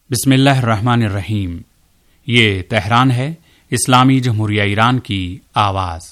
बिस्मिल्लाहिर्रहमानिर्रहीम। ये तेहरान है, इस्लामी जमहूरिया ईरान की आवाज़।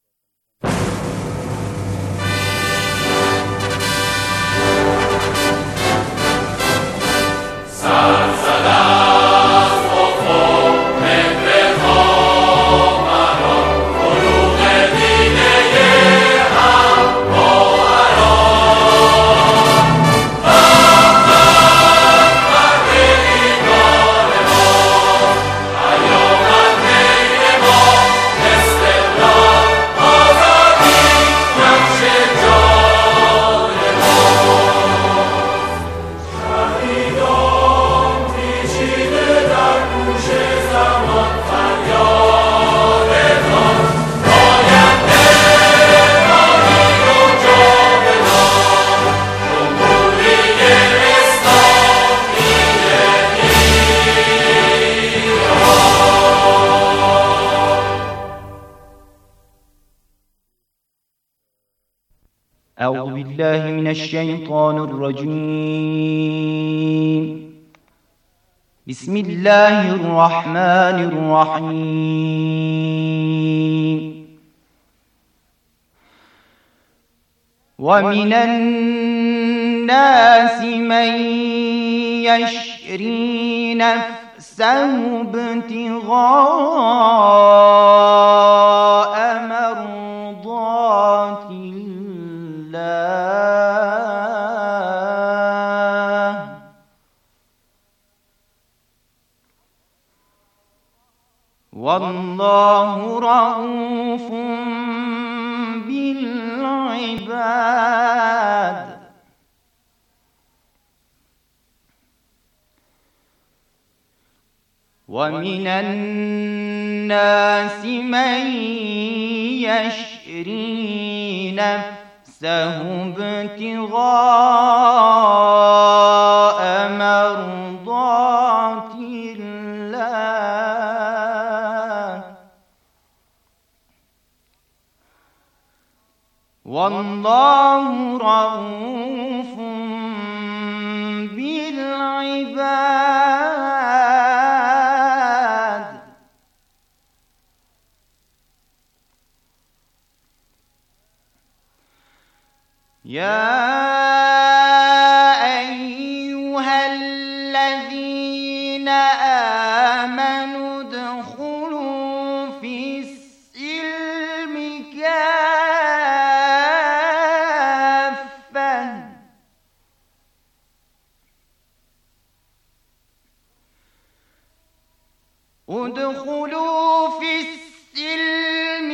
أعوذ بالله من الشيطان الرجيم. بسم الله الرحمن الرحيم. ومن الناس من يشري نفسه ابتغاء مرضات الله، والله رؤوف بالعباد. ومن الناس من يشري نفسه ابتغاء مرضات الله، والله رؤوف بالعباد. يا أيها الذين آمنوا ادخلوا في السلم كافة، ادخلوا في السلم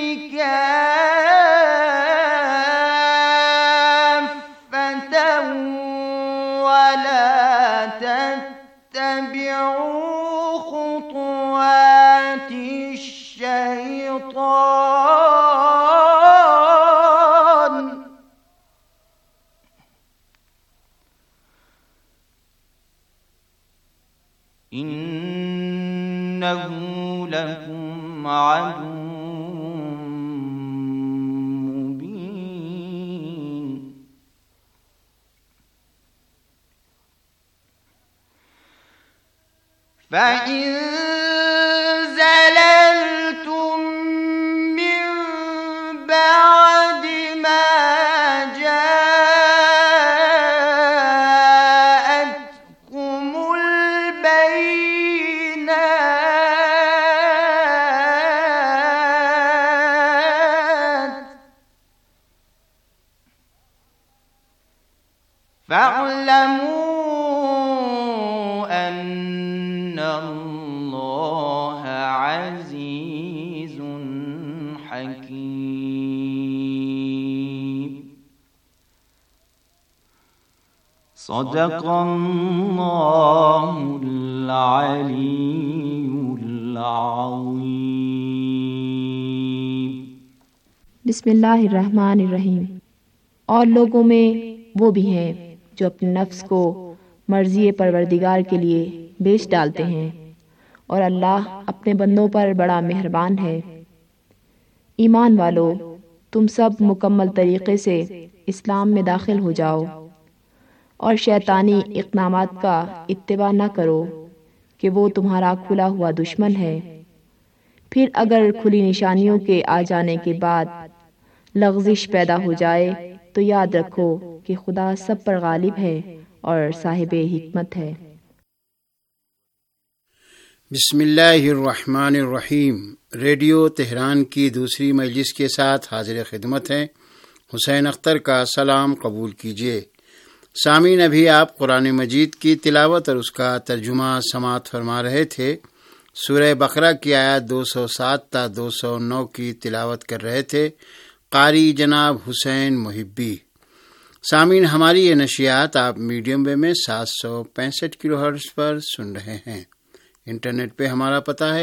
كافة ولا تتبعوا خطوات الشيطان، إنه لكم عدو مبين. فإن زللتم من بعد ما جاءتكم البينات فاعلموا أن الله عزيز حكيم. صدق الله العلي العظيم. बिस्मिल्लाहिर्रहमानिर्रहीम। और लोगों में वो भी हैं जो अपने नफ्स को मर्ज़ी परवरदिगार के लिए बेच डालते हैं, और अल्लाह अपने बंदों पर बड़ा मेहरबान है। ईमान वालों, तुम सब मुकम्मल तरीक़े से इस्लाम में दाखिल हो जाओ और शैतानी इक़दामात का इत्तिबा न करो, کہ وہ تمہارا کھلا ہوا دشمن ہے۔ پھر اگر کھلی نشانیوں کے آ جانے کے بعد لغزش پیدا ہو جائے تو یاد رکھو کہ خدا سب پر غالب ہے اور صاحب حکمت ہے۔ بسم اللہ الرحمن الرحیم۔ ریڈیو تہران کی دوسری مجلس کے ساتھ حاضر خدمت ہیں حسین اختر کا سلام قبول کیجیے۔ سامعین، ابھی آپ قرآن مجید کی تلاوت اور اس کا ترجمہ سماعت فرما رہے تھے۔ سورہ بقرہ کی آیات 207 تا 209 کی تلاوت کر رہے تھے قاری جناب حسین محبی۔ سامعین، ہماری یہ نشریات آپ میڈیم ویو میں 765 کلو ہرٹز پر سن رہے ہیں۔ انٹرنیٹ پہ ہمارا پتہ ہے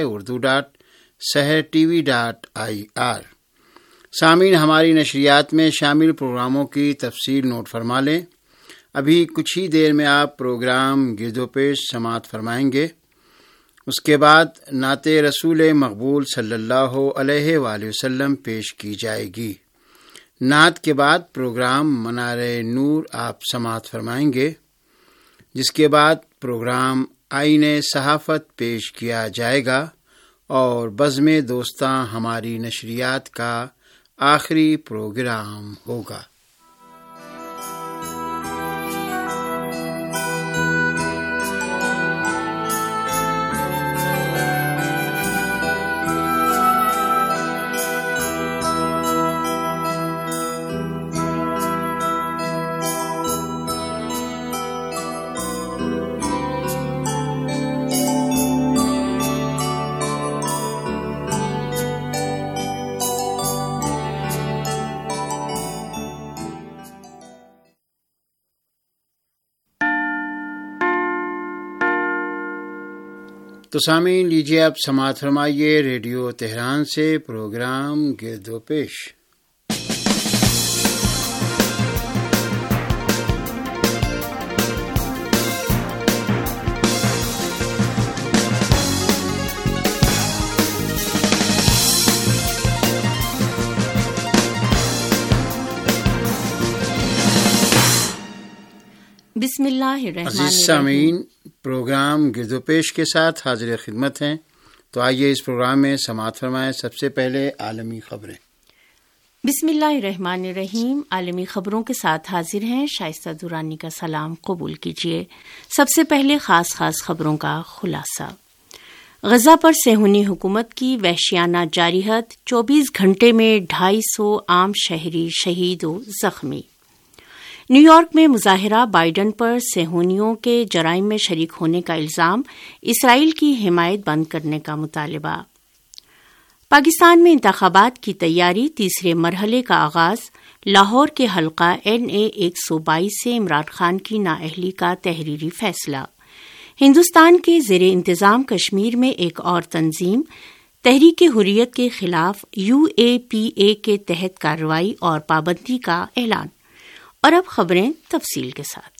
urdu.sehrtv.ir۔ سامعین، ہماری نشریات میں شامل پروگراموں کی تفصیل نوٹ فرما لیں۔ ابھی کچھ ہی دیر میں آپ پروگرام گرد و پیش سماعت فرمائیں گے۔ اس کے بعد نعت رسول مقبول صلی اللہ علیہ وآلہ وسلم پیش کی جائے گی۔ نعت کے بعد پروگرام منار نور آپ سماعت فرمائیں گے، جس کے بعد پروگرام آئین صحافت پیش کیا جائے گا اور بزم دوستاں ہماری نشریات کا آخری پروگرام ہوگا۔ تو سامعین، لیجیے اب سماعت فرمائیے ریڈیو تہران سے پروگرام گرد و پیش۔ بسم اللہ الرحمن عزیز سامعین، پروگرام گرد و پیش کے ساتھ حاضر خدمت ہیں۔ تو آئیے اس پروگرام میں سماعت فرمائیں سب سے پہلے عالمی خبریں۔ بسم اللہ الرحمن الرحیم۔ عالمی خبروں کے ساتھ حاضر ہیں شائستہ دورانی کا سلام قبول کیجیے۔ سب سے پہلے خاص خبروں کا خلاصہ۔ غزہ پر صہیونی حکومت کی وحشیانہ جارحیت، 24 گھنٹے میں 250 عام شہری شہید و زخمی۔ نیو یارک میں مظاہرہ، بائیڈن پر صہیونیوں کے جرائم میں شریک ہونے کا الزام، اسرائیل کی حمایت بند کرنے کا مطالبہ۔ پاکستان میں انتخابات کی تیاری، تیسرے مرحلے کا آغاز، لاہور کے حلقہ NA 122 سے عمران خان کی نااہلی کا تحریری فیصلہ۔ ہندوستان کے زیر انتظام کشمیر میں ایک اور تنظیم، تحریک حریت کے خلاف UAPA کے تحت کارروائی اور پابندی کا اعلان۔ اور اب خبریں تفصیل کے ساتھ۔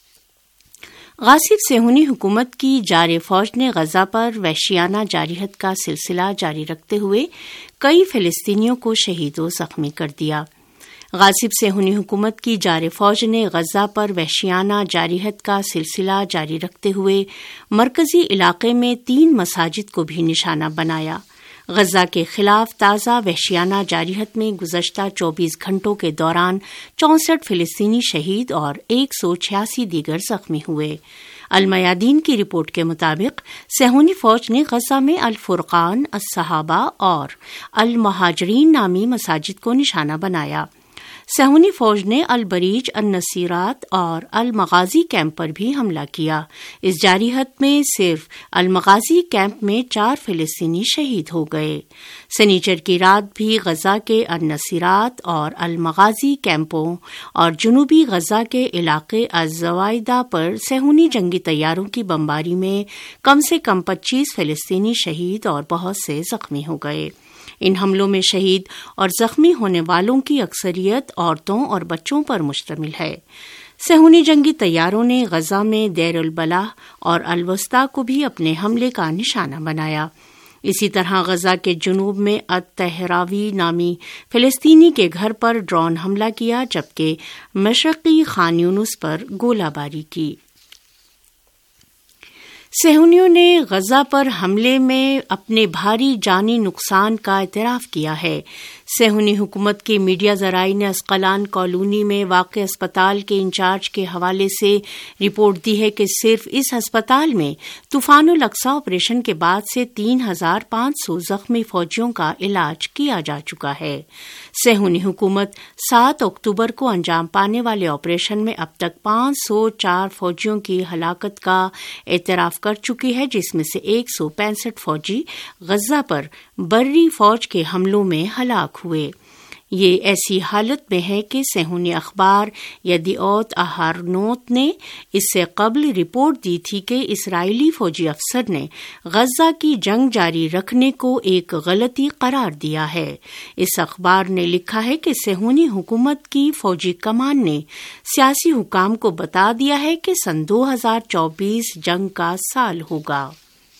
غاصب صہیونی حکومت کی جار فوج نے غزہ پر وحشیانہ جارحیت کا سلسلہ جاری رکھتے ہوئے کئی فلسطینیوں کو شہید و زخمی کر دیا۔ غاصب صہیونی حکومت کی جار فوج نے غزہ پر وحشیانہ جارحیت کا سلسلہ جاری رکھتے ہوئے مرکزی علاقے میں 3 مساجد کو بھی نشانہ بنایا۔ غزہ کے خلاف تازہ وحشیانہ جارحیت میں گزشتہ 24 گھنٹوں کے دوران 64 فلسطینی شہید اور 186 دیگر زخمی ہوئے۔ المیادین کی رپورٹ کے مطابق صہیونی فوج نے غزہ میں الفرقان، الصحابہ اور المہاجرین نامی مساجد کو نشانہ بنایا۔ صہیونی فوج نے البریج، النصیرات اور المغازی کیمپ پر بھی حملہ کیا۔ اس جارحیت میں صرف المغازی کیمپ میں 4 فلسطینی شہید ہو گئے۔ سنیچر کی رات بھی غزہ کے النصیرات اور المغازی کیمپوں اور جنوبی غزہ کے علاقے الزوائدہ پر صہیونی جنگی طیاروں کی بمباری میں کم سے کم 25 فلسطینی شہید اور بہت سے زخمی ہو گئے۔ ان حملوں میں شہید اور زخمی ہونے والوں کی اکثریت عورتوں اور بچوں پر مشتمل ہے۔ صہیونی جنگی طیاروں نے غزہ میں دیر البلح اور الوسطی کو بھی اپنے حملے کا نشانہ بنایا۔ اسی طرح غزہ کے جنوب میں الطہراوی نامی فلسطینی کے گھر پر ڈرون حملہ کیا، جبکہ مشرقی خان یونس پر گولہ باری کی۔ صہیونیوں نے غزہ پر حملے میں اپنے بھاری جانی نقصان کا اعتراف کیا ہے۔ صہیونی حکومت کے میڈیا ذرائع نے اسقلان کالونی میں واقع اسپتال کے انچارج کے حوالے سے رپورٹ دی ہے کہ صرف اس ہسپتال میں طوفان الاقصی آپریشن کے بعد سے 3,500 زخمی فوجیوں کا علاج کیا جا چکا ہے۔ صہیونی حکومت 7 اکتوبر کو انجام پانے والے آپریشن میں اب تک 504 فوجیوں کی ہلاکت کا اعتراف کر چکی ہے، جس میں سے 165 فوجی غزہ پر بری فوج کے حملوں میں ہلاک ہوئے۔ یہ ایسی حالت میں ہے کہ صہیونی اخبار یدیعوت اہارنوت نے اس سے قبل رپورٹ دی تھی کہ اسرائیلی فوجی افسر نے غزہ کی جنگ جاری رکھنے کو ایک غلطی قرار دیا ہے۔ اس اخبار نے لکھا ہے کہ صہیونی حکومت کی فوجی کمان نے سیاسی حکام کو بتا دیا ہے کہ سن 2024 جنگ کا سال ہوگا۔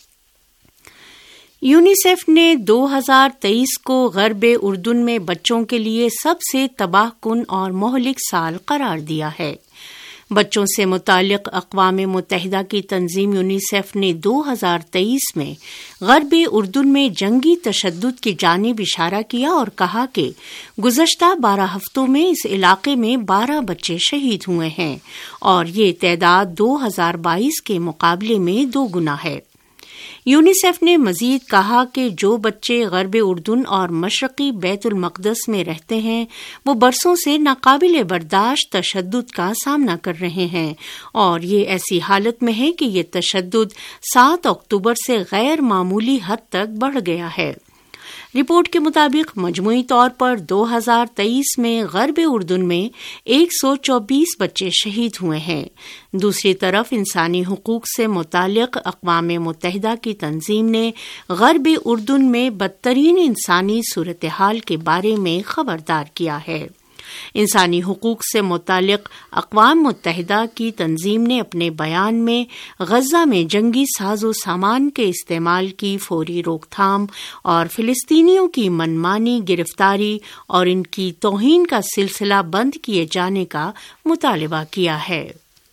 یونیسیف نے 2023 کو غرب اردن میں بچوں کے لیے سب سے تباہ کن اور مہلک سال قرار دیا ہے۔ بچوں سے متعلق اقوام متحدہ کی تنظیم یونیسیف نے 2023 میں غرب اردن میں جنگی تشدد کی جانب اشارہ کیا اور کہا کہ گزشتہ 12 ہفتوں میں اس علاقے میں 12 بچے شہید ہوئے ہیں اور یہ تعداد 2022 کے مقابلے میں 2 گنا ہے۔ یونیسیف نے مزید کہا کہ جو بچے غرب اردن اور مشرقی بیت المقدس میں رہتے ہیں وہ برسوں سے ناقابل برداشت تشدد کا سامنا کر رہے ہیں، اور یہ ایسی حالت میں ہے کہ یہ تشدد 7 اکتوبر سے غیر معمولی حد تک بڑھ گیا ہے۔ رپورٹ کے مطابق مجموعی طور پر 2023 میں غرب اردن میں 124 بچے شہید ہوئے ہیں۔ دوسری طرف انسانی حقوق سے متعلق اقوام متحدہ کی تنظیم نے غرب اردن میں بدترین انسانی صورتحال کے بارے میں خبردار کیا ہے۔ انسانی حقوق سے متعلق اقوام متحدہ کی تنظیم نے اپنے بیان میں غزہ میں جنگی ساز و سامان کے استعمال کی فوری روک تھام اور فلسطینیوں کی منمانی گرفتاری اور ان کی توہین کا سلسلہ بند کیے جانے کا مطالبہ کیا ہے۔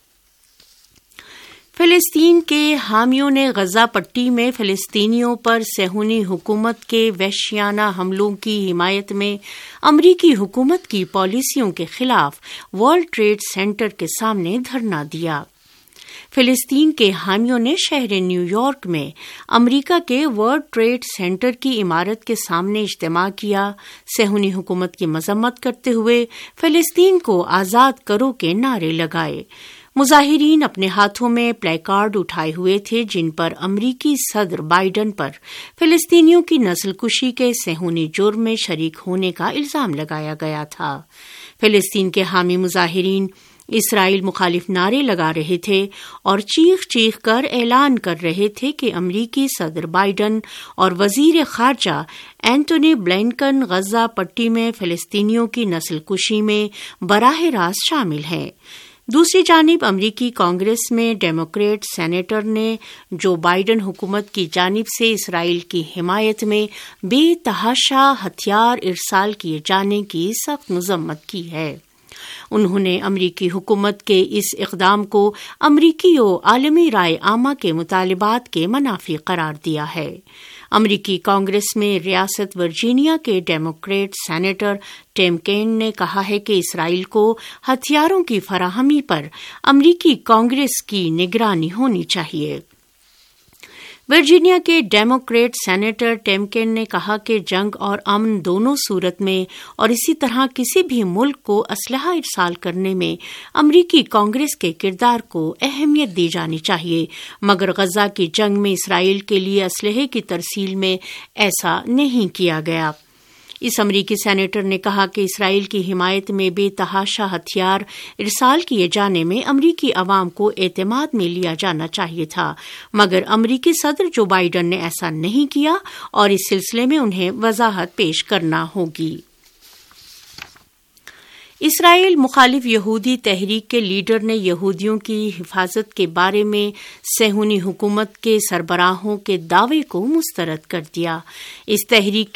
فلسطین کے حامیوں نے غزہ پٹی میں فلسطینیوں پر صہیونی حکومت کے وحشیانہ حملوں کی حمایت میں امریکی حکومت کی پالیسیوں کے خلاف ورلڈ ٹریڈ سینٹر کے سامنے دھرنا دیا۔ فلسطین کے حامیوں نے شہر نیو یارک میں امریکہ کے ورلڈ ٹریڈ سینٹر کی عمارت کے سامنے اجتماع کیا، صہیونی حکومت کی مذمت کرتے ہوئے فلسطین کو آزاد کرو کے نعرے لگائے۔ مظاہرین اپنے ہاتھوں میں پلے کارڈ اٹھائے ہوئے تھے جن پر امریکی صدر بائیڈن پر فلسطینیوں کی نسل کشی کے صہیونی جرم میں شریک ہونے کا الزام لگایا گیا تھا۔ فلسطین کے حامی مظاہرین اسرائیل مخالف نعرے لگا رہے تھے اور چیخ چیخ کر اعلان کر رہے تھے کہ امریکی صدر بائیڈن اور وزیر خارجہ اینٹونی بلنکن غزہ پٹی میں فلسطینیوں کی نسل کشی میں براہ راست شامل ہیں۔ دوسری جانب امریکی کانگریس میں ڈیموکریٹ سینیٹر نے جو بائیڈن حکومت کی جانب سے اسرائیل کی حمایت میں بے تحاشا ہتھیار ارسال کیے جانے کی سخت مذمت کی ہے۔ انہوں نے امریکی حکومت کے اس اقدام کو امریکی و عالمی رائے عامہ کے مطالبات کے منافی قرار دیا ہے۔ امریکی کانگریس میں ریاست ورجینیا کے ڈیموکریٹ سینیٹر ٹم کین نے کہا ہے کہ اسرائیل کو ہتھیاروں کی فراہمی پر امریکی کانگریس کی نگرانی ہونی چاہیے۔ ورجینیا کے ڈیموکریٹ سینیٹر ٹم کین نے کہا کہ جنگ اور امن دونوں صورت میں اور اسی طرح کسی بھی ملک کو اسلحہ ارسال کرنے میں امریکی کانگریس کے کردار کو اہمیت دی جانی چاہیے، مگر غزہ کی جنگ میں اسرائیل کے لیے اسلحے کی ترسیل میں ایسا نہیں کیا گیا۔ اس امریکی سینیٹر نے کہا کہ اسرائیل کی حمایت میں بے تحاشا ہتھیار ارسال کیے جانے میں امریکی عوام کو اعتماد میں لیا جانا چاہیے تھا، مگر امریکی صدر جو بائیڈن نے ایسا نہیں کیا اور اس سلسلے میں انہیں وضاحت پیش کرنا ہوگی۔ اسرائیل مخالف یہودی تحریک کے لیڈر نے یہودیوں کی حفاظت کے بارے میں صہیونی حکومت کے سربراہوں کے دعوے کو مسترد کر دیا۔ اس تحریک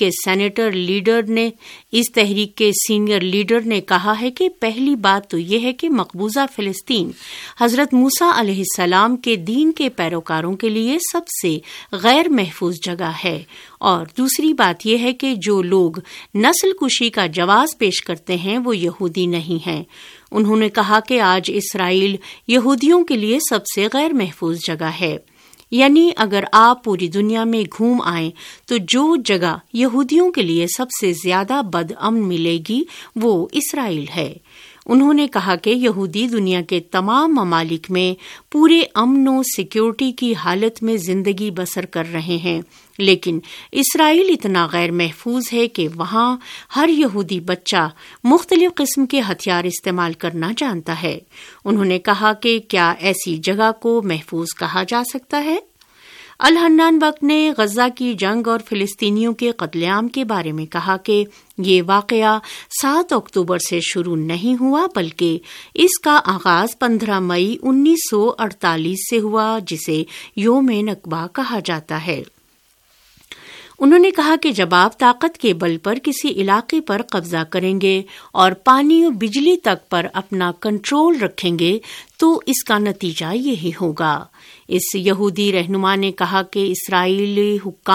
کے سینئر لیڈر نے کہا ہے کہ پہلی بات تو یہ ہے کہ مقبوضہ فلسطین حضرت موسیٰ علیہ السلام کے دین کے پیروکاروں کے لیے سب سے غیر محفوظ جگہ ہے، اور دوسری بات یہ ہے کہ جو لوگ نسل کشی کا جواز پیش کرتے ہیں وہ یہودی نہیں ہیں۔ انہوں نے کہا کہ آج اسرائیل یہودیوں کے لیے سب سے غیر محفوظ جگہ ہے، یعنی اگر آپ پوری دنیا میں گھوم آئیں تو جو جگہ یہودیوں کے لیے سب سے زیادہ بد امن ملے گی وہ اسرائیل ہے۔ انہوں نے کہا کہ یہودی دنیا کے تمام ممالک میں پورے امن و سیکیورٹی کی حالت میں زندگی بسر کر رہے ہیں، لیکن اسرائیل اتنا غیر محفوظ ہے کہ وہاں ہر یہودی بچہ مختلف قسم کے ہتھیار استعمال کرنا جانتا ہے۔ انہوں نے کہا کہ کیا ایسی جگہ کو محفوظ کہا جا سکتا ہے؟ الحنان بک نے غزہ کی جنگ اور فلسطینیوں کے قتل عام کے بارے میں کہا کہ یہ واقعہ 7 اکتوبر سے شروع نہیں ہوا بلکہ اس کا آغاز 15 مئی 1948 سے ہوا، جسے یوم نکبہ کہا جاتا ہے۔ انہوں نے کہا کہ جب آپ طاقت کے بل پر کسی علاقے پر قبضہ کریں گے اور پانی اور بجلی تک پر اپنا کنٹرول رکھیں گے تو اس کا نتیجہ یہی ہوگا۔ اس یہودی رہنما نے کہا کہ اسرائیل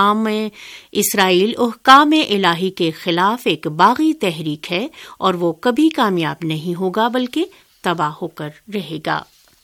حکام الہی کے خلاف ایک باغی تحریک ہے اور وہ کبھی کامیاب نہیں ہوگا بلکہ تباہ ہو کر رہے گا۔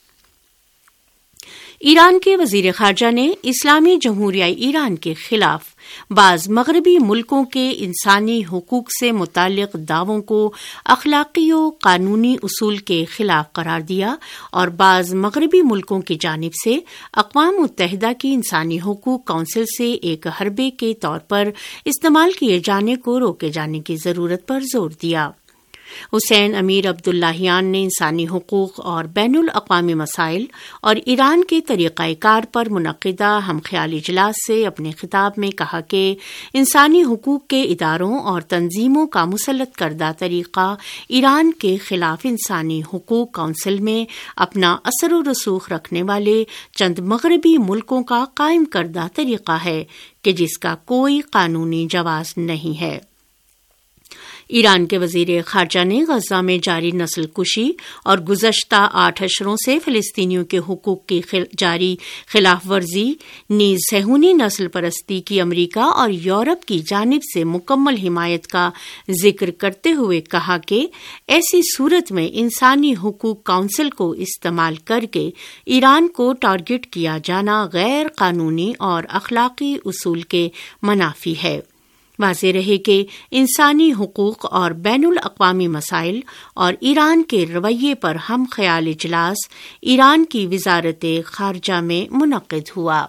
ایران کے وزیر خارجہ نے اسلامی جمہوریہ ایران کے خلاف بعض مغربی ملکوں کے انسانی حقوق سے متعلق دعووں کو اخلاقی و قانونی اصول کے خلاف قرار دیا اور بعض مغربی ملکوں کی جانب سے اقوام متحدہ کی انسانی حقوق کونسل سے ایک حربے کے طور پر استعمال کیے جانے کو روکے جانے کی ضرورت پر زور دیا۔ حسین امیر عبداللہیان نے انسانی حقوق اور بین الاقوامی مسائل اور ایران کے طریقہ کار پر منعقدہ ہم خیال اجلاس سے اپنے خطاب میں کہا کہ انسانی حقوق کے اداروں اور تنظیموں کا مسلط کردہ طریقہ ایران کے خلاف انسانی حقوق کونسل میں اپنا اثر و رسوخ رکھنے والے چند مغربی ملکوں کا قائم کردہ طریقہ ہے کہ جس کا کوئی قانونی جواز نہیں ہے۔ ایران کے وزیر خارجہ نے غزہ میں جاری نسل کشی اور گزشتہ 8 اشروں سے فلسطینیوں کے حقوق کی جاری خلاف ورزی نیز صہیونی نسل پرستی کی امریکہ اور یورپ کی جانب سے مکمل حمایت کا ذکر کرتے ہوئے کہا کہ ایسی صورت میں انسانی حقوق کونسل کو استعمال کر کے ایران کو ٹارگٹ کیا جانا غیر قانونی اور اخلاقی اصول کے منافی ہے۔ واضح رہے کہ انسانی حقوق اور بین الاقوامی مسائل اور ایران کے رویے پر ہم خیال اجلاس ایران کی وزارت خارجہ میں منعقد ہوا۔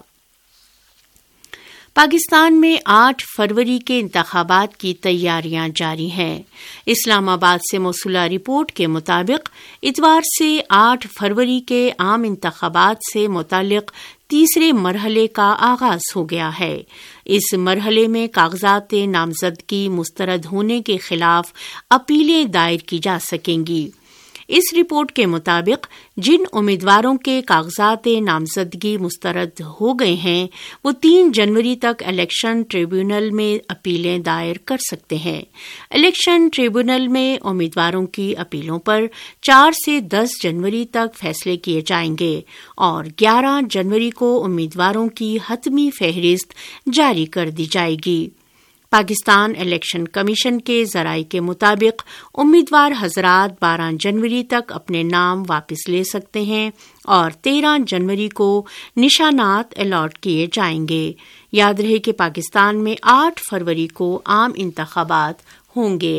پاکستان میں 8 فروری کے انتخابات کی تیاریاں جاری ہیں۔ اسلام آباد سے موصولہ رپورٹ کے مطابق اتوار سے 8 فروری کے عام انتخابات سے متعلق تیسرے مرحلے کا آغاز ہو گیا ہے۔ اس مرحلے میں کاغذات نامزدگی مسترد ہونے کے خلاف اپیلیں دائر کی جا سکیں گی۔ اس رپورٹ کے مطابق جن امیدواروں کے کاغذات نامزدگی مسترد ہو گئے ہیں وہ 3 جنوری تک الیکشن ٹریبیونل میں اپیلیں دائر کر سکتے ہیں۔ الیکشن ٹریبیونل میں امیدواروں کی اپیلوں پر 4 سے 10 جنوری تک فیصلے کیے جائیں گے اور 11 جنوری کو امیدواروں کی حتمی فہرست جاری کر دی جائے گی۔ پاکستان الیکشن کمیشن کے ذرائع کے مطابق امیدوار حضرات 12 جنوری تک اپنے نام واپس لے سکتے ہیں اور 13 جنوری کو نشانات الاٹ کیے جائیں گے۔ یاد رہے کہ پاکستان میں 8 فروری کو عام انتخابات ہوں گے۔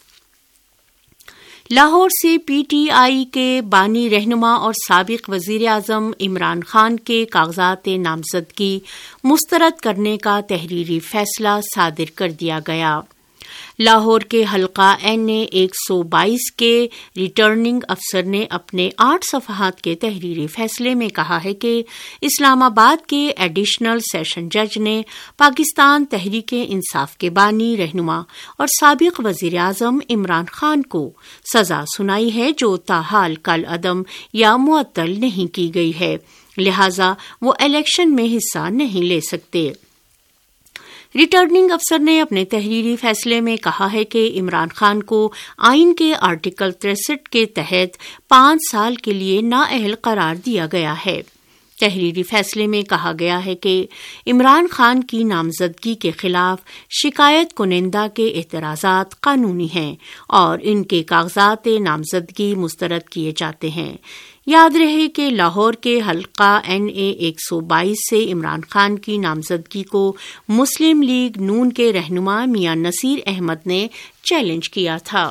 لاہور سے پی ٹی آئی کے بانی رہنما اور سابق وزیر اعظم عمران خان کے کاغذات نامزدگی مسترد کرنے کا تحریری فیصلہ صادر کر دیا گیا۔ لاہور کے حلقہ NA 122 کے ریٹرننگ افسر نے اپنے 8 صفحات کے تحریری فیصلے میں کہا ہے کہ اسلام آباد کے ایڈیشنل سیشن جج نے پاکستان تحریک انصاف کے بانی، رہنما اور سابق وزیر اعظم عمران خان کو سزا سنائی ہے جو تاحال کالعدم یا معطل نہیں کی گئی ہے، لہذا وہ الیکشن میں حصہ نہیں لے سکتے۔ ریٹرننگ افسر نے اپنے تحریری فیصلے میں کہا ہے کہ عمران خان کو آئین کے آرٹیکل 63 کے تحت 5 سال کے لیے نااہل قرار دیا گیا ہے۔ تحریری فیصلے میں کہا گیا ہے کہ عمران خان کی نامزدگی کے خلاف شکایت کنندہ کے اعتراضات قانونی ہیں اور ان کے کاغذات نامزدگی مسترد کیے جاتے ہیں۔ یاد رہے کہ لاہور کے حلقہ NA 122 سے عمران خان کی نامزدگی کو مسلم لیگ نون کے رہنما میاں نصیر احمد نے چیلنج کیا تھا۔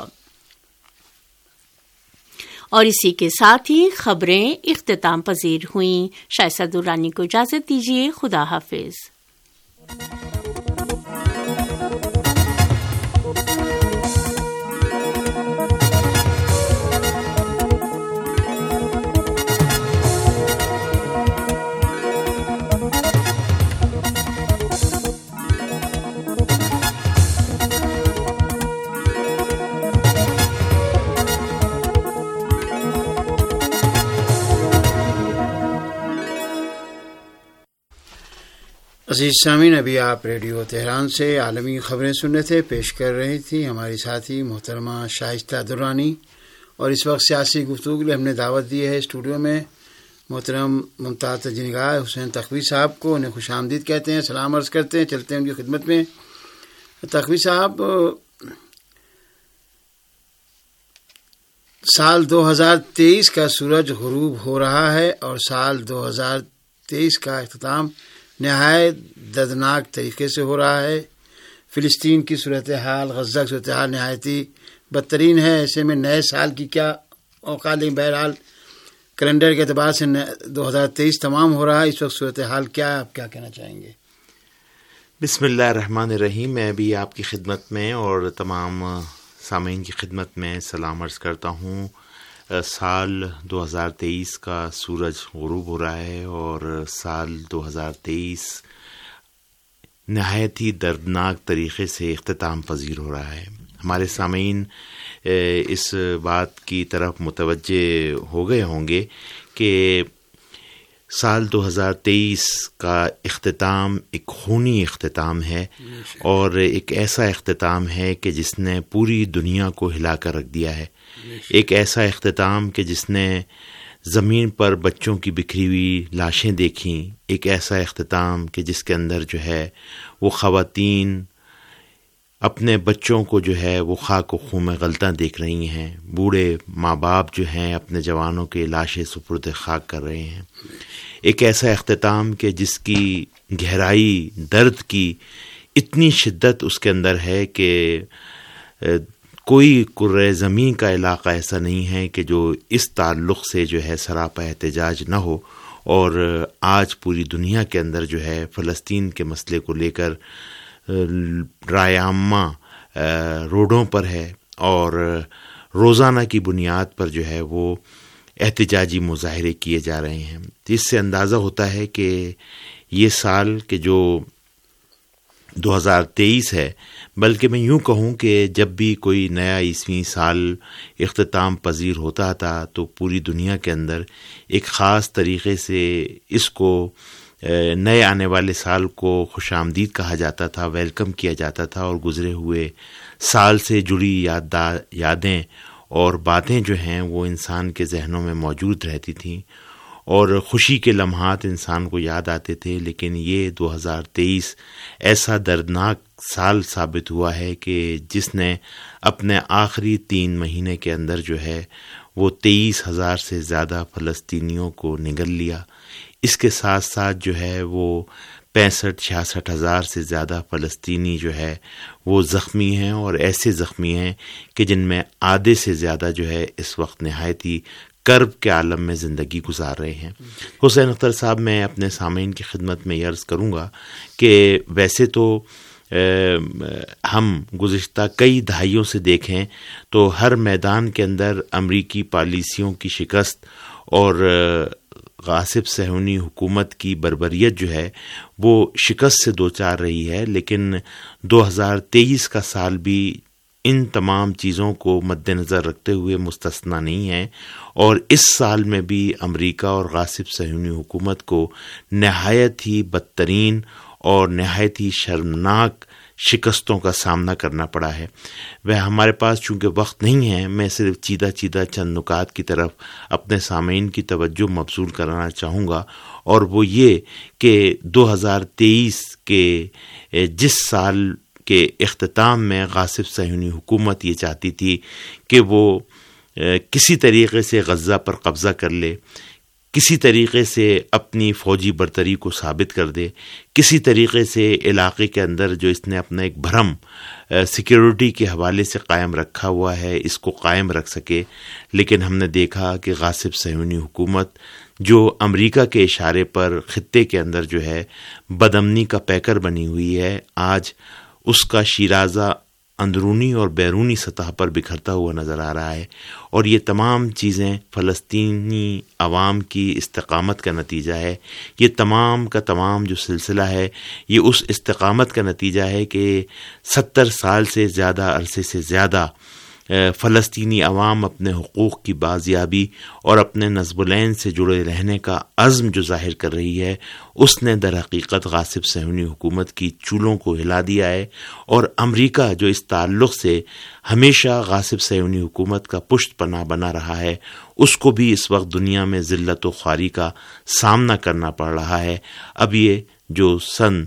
اور اسی کے ساتھ ہی خبریں اختتام پذیر ہوئیں۔ شائستہ درانی کو اجازت دیجیے، خدا حافظ۔ عزیز سامعین، ابھی آپ ریڈیو تہران سے عالمی خبریں سن رہے تھے، پیش کر رہی تھی ہماری ساتھی محترمہ شائستہ درانی، اور اس وقت سیاسی گفتگو کے لیے ہم نے دعوت دی ہے اسٹوڈیو میں محترم ممتاز نگاہ حسین تقوی صاحب کو۔ انہیں خوش آمدید کہتے ہیں، سلام عرض کرتے ہیں، چلتے ہیں ان کی خدمت میں۔ تقوی صاحب، سال 2023 کا سورج غروب ہو رہا ہے اور سال 2023 کا اختتام نہایت دردناک طریقے سے ہو رہا ہے۔ فلسطین کی صورتحال، غزہ کی صورتحال نہایت ہی بدترین ہے۔ ایسے میں نئے سال کی کیا اوقات، لیکن بہرحال کیلنڈر کے اعتبار سے 2023 تمام ہو رہا ہے، اس وقت صورتحال کیا ہے، آپ کیا کہنا چاہیں گے؟ بسم اللہ الرحمن الرحیم۔ میں بھی آپ کی خدمت میں اور تمام سامعین کی خدمت میں سلام عرض کرتا ہوں۔ سال 2023 کا سورج غروب ہو رہا ہے اور سال 2023 نہایت ہی دردناک طریقے سے اختتام پذیر ہو رہا ہے۔ ہمارے سامعین اس بات کی طرف متوجہ ہو گئے ہوں گے کہ سال 2023 کا اختتام ایک خونی اختتام ہے اور ایک ایسا اختتام ہے کہ جس نے پوری دنیا کو ہلا کر رکھ دیا ہے۔ ایک ایسا اختتام کہ جس نے زمین پر بچوں کی بکھری ہوئی لاشیں دیکھیں، ایک ایسا اختتام کہ جس کے اندر جو ہے وہ خواتین اپنے بچوں کو جو ہے وہ خاک و خون میں غلطاں دیکھ رہی ہیں، بوڑھے ماں باپ جو ہیں اپنے جوانوں کے لاشیں سپرد خاک کر رہے ہیں۔ ایک ایسا اختتام کہ جس کی گہرائی درد کی اتنی شدت اس کے اندر ہے کہ کوئی کرۂ زمین کا علاقہ ایسا نہیں ہے کہ جو اس تعلق سے جو ہے سراپا احتجاج نہ ہو، اور آج پوری دنیا کے اندر جو ہے فلسطین کے مسئلے کو لے کر رائے عامہ روڈوں پر ہے اور روزانہ کی بنیاد پر جو ہے وہ احتجاجی مظاہرے کیے جا رہے ہیں۔ اس سے اندازہ ہوتا ہے کہ یہ سال کہ جو 2023 ہے، بلکہ میں یوں کہوں کہ جب بھی کوئی نیا عیسوی سال اختتام پذیر ہوتا تھا تو پوری دنیا کے اندر ایک خاص طریقے سے اس کو نئے آنے والے سال کو خوش آمدید کہا جاتا تھا، ویلکم کیا جاتا تھا، اور گزرے ہوئے سال سے جڑی یادیں اور باتیں جو ہیں وہ انسان کے ذہنوں میں موجود رہتی تھیں اور خوشی کے لمحات انسان کو یاد آتے تھے۔ لیکن یہ 2023 ایسا دردناک سال ثابت ہوا ہے کہ جس نے اپنے آخری 3 مہینے کے اندر جو ہے وہ 23,000 سے زیادہ فلسطینیوں کو نگل لیا۔ اس کے ساتھ ساتھ جو ہے وہ 65-66 ہزار سے زیادہ فلسطینی جو ہے وہ زخمی ہیں، اور ایسے زخمی ہیں کہ جن میں آدھے سے زیادہ جو ہے اس وقت نہایت ہی کرب کے عالم میں زندگی گزار رہے ہیں۔ حسین اختر صاحب، میں اپنے سامعین کی خدمت میں یہ عرض کروں گا کہ ویسے تو ہم گزشتہ کئی دہائیوں سے دیکھیں تو ہر میدان کے اندر امریکی پالیسیوں کی شکست اور غاصب صہیونی حکومت کی بربریت جو ہے وہ شکست سے دوچار رہی ہے، لیکن 2023 کا سال بھی ان تمام چیزوں کو مد نظر رکھتے ہوئے مستثنا نہیں ہے، اور اس سال میں بھی امریکہ اور غاصب صہیونی حکومت کو نہایت ہی بدترین اور نہایت ہی شرمناک شکستوں کا سامنا کرنا پڑا ہے۔ وہ ہمارے پاس چونکہ وقت نہیں ہے، میں صرف چیدہ چند نکات کی طرف اپنے سامعین کی توجہ مبذول کرانا چاہوں گا، اور وہ یہ کہ 2023 کے جس سال کے اختتام میں غاصب صہیونی حکومت یہ چاہتی تھی کہ وہ کسی طریقے سے غزہ پر قبضہ کر لے، کسی طریقے سے اپنی فوجی برتری کو ثابت کر دے، کسی طریقے سے علاقے کے اندر جو اس نے اپنا ایک بھرم سیکیورٹی کے حوالے سے قائم رکھا ہوا ہے اس کو قائم رکھ سکے، لیکن ہم نے دیکھا کہ غاصب صہیونی حکومت جو امریکہ کے اشارے پر خطے کے اندر جو ہے بدامنی کا پیکر بنی ہوئی ہے، آج اس کا شیرازہ اندرونی اور بیرونی سطح پر بکھرتا ہوا نظر آ رہا ہے، اور یہ تمام چیزیں فلسطینی عوام کی استقامت کا نتیجہ ہے۔ یہ تمام کا تمام جو سلسلہ ہے یہ اس استقامت کا نتیجہ ہے کہ 70 سال سے زیادہ عرصے سے زیادہ فلسطینی عوام اپنے حقوق کی بازیابی اور اپنے نصب العین سے جڑے رہنے کا عزم جو ظاہر کر رہی ہے، اس نے در حقیقت غاصب صہیونی حکومت کی چولوں کو ہلا دیا ہے، اور امریکہ جو اس تعلق سے ہمیشہ غاصب صہیونی حکومت کا پشت پناہ بنا رہا ہے، اس کو بھی اس وقت دنیا میں ذلت و خواری کا سامنا کرنا پڑ رہا ہے۔ اب یہ جو سن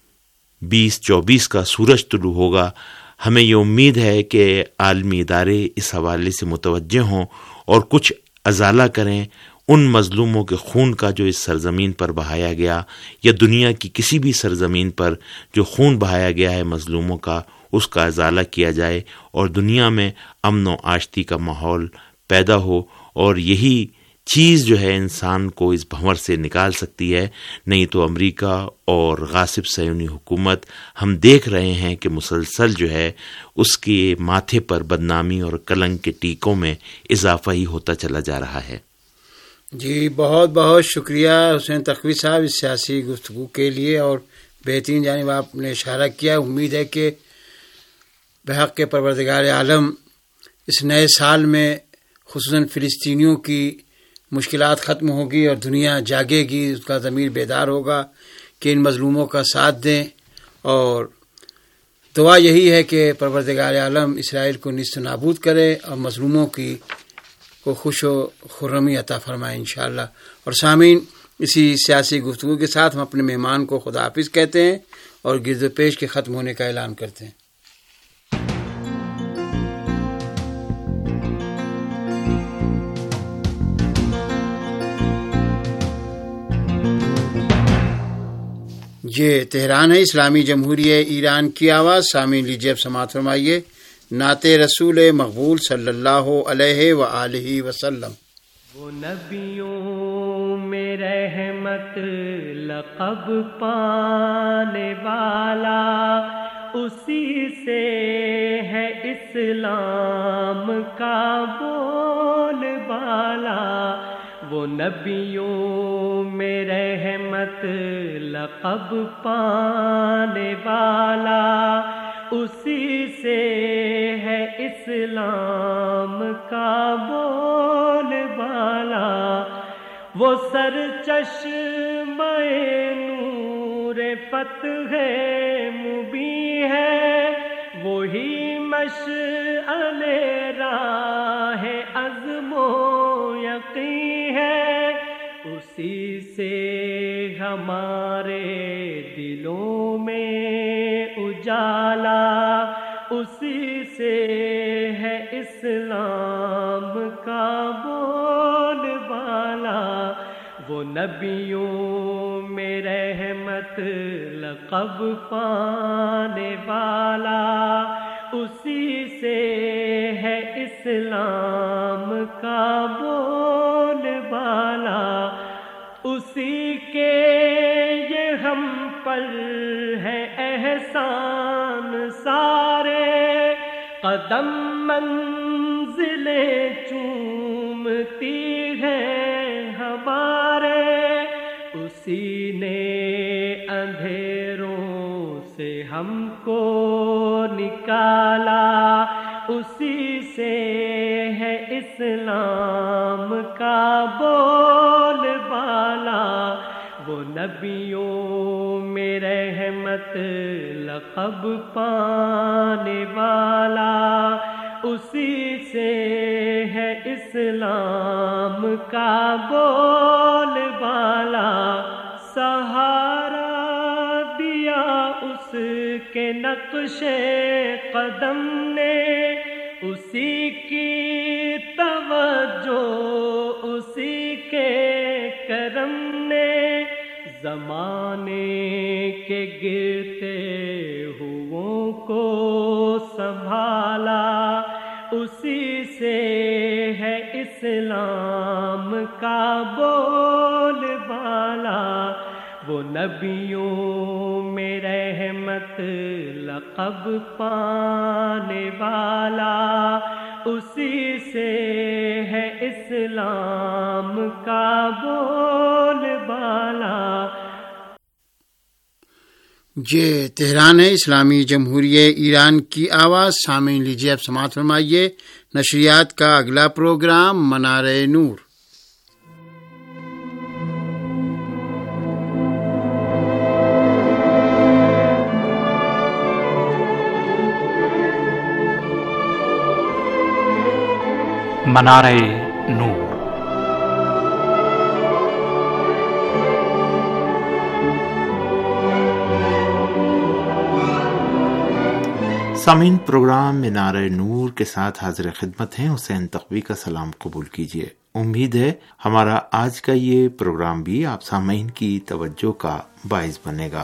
2024 کا سورج طلوع ہوگا، ہمیں یہ امید ہے کہ عالمی ادارے اس حوالے سے متوجہ ہوں اور کچھ ازالہ کریں ان مظلوموں کے خون کا جو اس سرزمین پر بہایا گیا، یا دنیا کی کسی بھی سرزمین پر جو خون بہایا گیا ہے مظلوموں کا، اس کا ازالہ کیا جائے اور دنیا میں امن و آشتی کا ماحول پیدا ہو، اور یہی چیز جو ہے انسان کو اس بھنور سے نکال سکتی ہے۔ نہیں تو امریکہ اور غاصب صہیونی حکومت ہم دیکھ رہے ہیں کہ مسلسل جو ہے اس کے ماتھے پر بدنامی اور کلنک کے ٹیکوں میں اضافہ ہی ہوتا چلا جا رہا ہے۔ جی بہت بہت شکریہ حسین تقوی صاحب اس سیاسی گفتگو کے لیے، اور بہترین جانب آپ نے اشارہ کیا۔ امید ہے کہ بحق کے پروردگار عالم اس نئے سال میں خصوصاً فلسطینیوں کی مشکلات ختم ہوگی اور دنیا جاگے گی، اس کا ضمیر بیدار ہوگا کہ ان مظلوموں کا ساتھ دیں، اور دعا یہی ہے کہ پروردگار عالم اسرائیل کو نیست و نابود کرے اور مظلوموں کی کو خوش و خرمی عطا فرمائے انشاءاللہ۔ اور سامعین، اسی سیاسی گفتگو کے ساتھ ہم اپنے مہمان کو خدا حافظ کہتے ہیں اور گرد و پیش کے ختم ہونے کا اعلان کرتے ہیں۔ یہ تہران ہے، اسلامی جمہوریہ ایران کی آواز۔ سامعین لیجیے اب سماعت فرمائیے نعت رسول مقبول صلی اللہ علیہ وآلہ وسلم۔ وہ نبیوں میں رحمت لقب پانے والا، اسی سے ہے اسلام کا بول بالا۔ وہ نبیوں میں رحمت لقب پانے والا، اسی سے ہے اسلام کا بول بالا۔ وہ سر چشمہ نور فتح مبین ہے، وہی مشعل راہ عزم و یقین ہے، اسی سے ہمارے دلوں میں اجالا، اسی سے ہے اسلام کا بول بالا۔ وہ نبیوں میں رحمت لقب پانے والا، اسی سے ہے اسلام کا بول بالا۔ اسی کے یہ ہم پر ہے احسان سارے، قدم منزلیں چومتی ہیں ہمارے، اسی نے اندھیروں سے ہم کو نکالا، اسی سے ہے اسلام کا بول بالا، وہ نبیوں میں رحمت لقب پانے والا، اسی سے ہے اسلام کا بول بالا، سہارا دیا اس کے نقش قدم نے، اسی کی توجہ اسی کے کرم نے، زمانے کے گرتے ہوں کو سنبھالا، اسی سے ہے اسلام کا بول بالا، وہ نبیوں میں رحمت لقب پانے والا، اسی سے ہے اسلام کا بول بالا۔ یہ تہران ہے، اسلامی جمہوریہ ایران کی آواز۔ سامعین لیجیے اب سماعت فرمائیے نشریات کا اگلا پروگرام منارہ نور۔ منارہ نور۔ سامعین، پروگرام منارہ نور کے ساتھ حاضر خدمت ہیں، حسین تقوی کا سلام قبول کیجیے۔ امید ہے ہمارا آج کا یہ پروگرام بھی آپ سامعین کی توجہ کا باعث بنے گا۔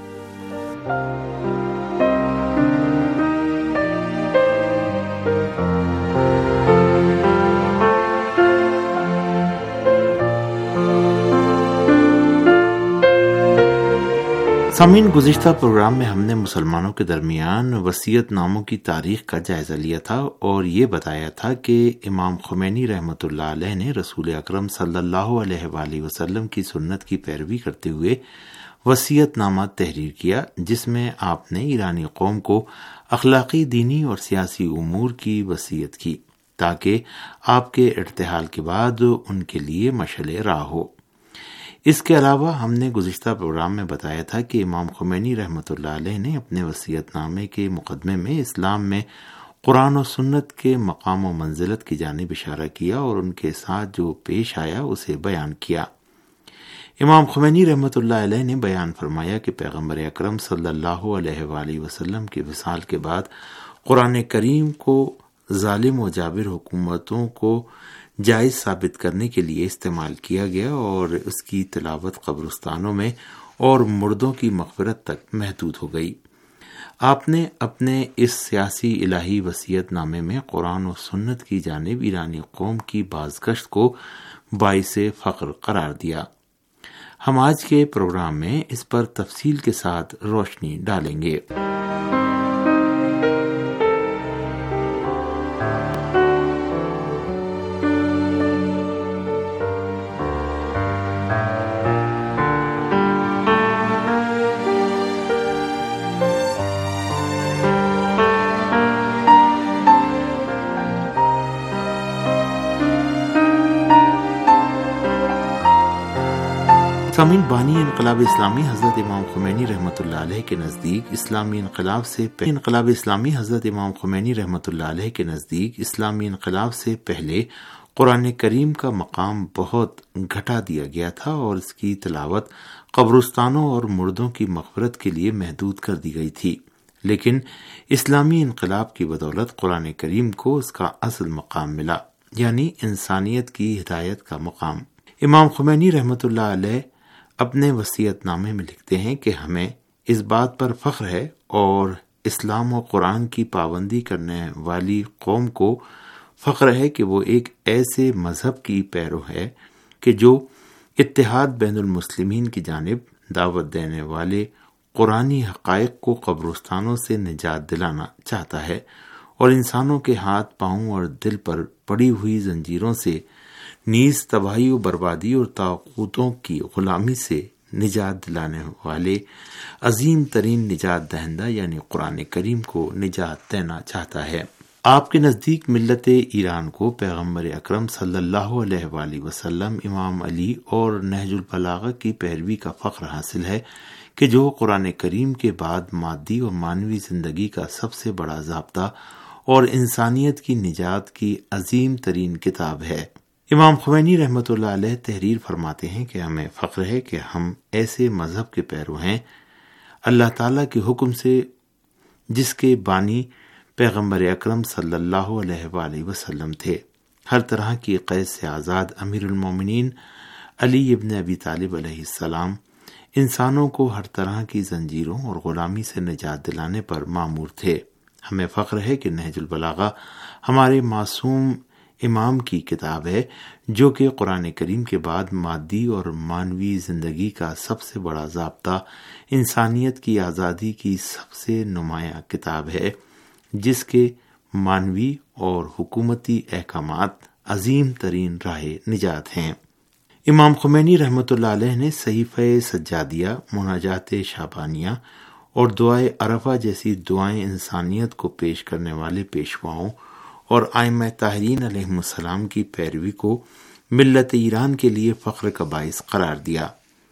سامعین، گزشتہ پروگرام میں ہم نے مسلمانوں کے درمیان وصیت ناموں کی تاریخ کا جائزہ لیا تھا اور یہ بتایا تھا کہ امام خمینی رحمۃ اللہ علیہ نے رسول اکرم صلی اللہ علیہ وآلہ وسلم کی سنت کی پیروی کرتے ہوئے وصیت نامہ تحریر کیا، جس میں آپ نے ایرانی قوم کو اخلاقی، دینی اور سیاسی امور کی وصیت کی تاکہ آپ کے ارتحال کے بعد ان کے لیے مشعل راہ ہو۔ اس کے علاوہ ہم نے گزشتہ پروگرام میں بتایا تھا کہ امام خمینی رحمۃ اللہ علیہ نے اپنے وصیت نامے کے مقدمے میں اسلام میں قرآن و سنت کے مقام و منزلت کی جانب اشارہ کیا اور ان کے ساتھ جو پیش آیا اسے بیان کیا۔ امام خمینی رحمۃ اللہ علیہ نے بیان فرمایا کہ پیغمبر اکرم صلی اللہ علیہ وآلہ وسلم کے وصال کے بعد قرآن کریم کو ظالم و جابر حکومتوں کو جائز ثابت کرنے کے لیے استعمال کیا گیا اور اس کی تلاوت قبرستانوں میں اور مردوں کی مغفرت تک محدود ہو گئی۔ آپ نے اپنے اس سیاسی الہی وصیت نامے میں قرآن و سنت کی جانب ایرانی قوم کی بازگشت کو باعث فخر قرار دیا۔ ہم آج کے پروگرام میں اس پر تفصیل کے ساتھ روشنی ڈالیں گے۔ سامعین، بانی انقلاب اسلامی حضرت امام خمینی رحمۃ اللہ علیہ کے نزدیک اسلامی انقلاب سے پہلے قرآن کریم کا مقام بہت گھٹا دیا گیا تھا اور اس کی تلاوت قبرستانوں اور مردوں کی مغفرت کے لیے محدود کر دی گئی تھی، لیکن اسلامی انقلاب کی بدولت قرآن کریم کو اس کا اصل مقام ملا، یعنی انسانیت کی ہدایت کا مقام۔ امام خمینی رحمۃ اللہ علیہ اپنے وصیت نامے میں لکھتے ہیں کہ ہمیں اس بات پر فخر ہے اور اسلام و قرآن کی پابندی کرنے والی قوم کو فخر ہے کہ وہ ایک ایسے مذہب کی پیرو ہے کہ جو اتحاد بین المسلمین کی جانب دعوت دینے والے قرآنی حقائق کو قبرستانوں سے نجات دلانا چاہتا ہے اور انسانوں کے ہاتھ پاؤں اور دل پر پڑی ہوئی زنجیروں سے نیز تباہی و بربادی اور طاغوتوں کی غلامی سے نجات دلانے والے عظیم ترین نجات دہندہ یعنی قرآن کریم کو نجات دینا چاہتا ہے۔ آپ کے نزدیک ملت ایران کو پیغمبر اکرم صلی اللہ علیہ وآلہ وسلم، امام علی اور نہج البلاغہ کی پیروی کا فخر حاصل ہے کہ جو قرآن کریم کے بعد مادی اور معنوی زندگی کا سب سے بڑا ضابطہ اور انسانیت کی نجات کی عظیم ترین کتاب ہے۔ امام خمینی رحمۃ اللہ علیہ تحریر فرماتے ہیں کہ ہمیں فخر ہے کہ ہم ایسے مذہب کے پیرو ہیں اللہ تعالیٰ کے حکم سے جس کے بانی پیغمبر اکرم صلی اللہ علیہ وآلہ وسلم تھے۔ ہر طرح کی قید سے آزاد امیر المومنین علی ابن ابی طالب علیہ السلام انسانوں کو ہر طرح کی زنجیروں اور غلامی سے نجات دلانے پر مامور تھے۔ ہمیں فخر ہے کہ نہج البلاغہ ہمارے معصوم امام کی کتاب ہے جو کہ قرآن کریم کے بعد مادی اور معنوی زندگی کا سب سے بڑا ضابطہ، انسانیت کی آزادی کی سب سے نمایاں کتاب ہے، جس کے معنوی اور حکومتی احکامات عظیم ترین راہ نجات ہیں۔ امام خمینی رحمۃ اللہ علیہ نے صحیفہ سجادیہ، مناجات شعبانیہ اور دعائے عرفہ جیسی دعائیں انسانیت کو پیش کرنے والے پیشواؤں اور ائمہ طاہرین علیہم السلام کی پیروی کو ملت ایران کے لیے فخر کا باعث قرار دیا۔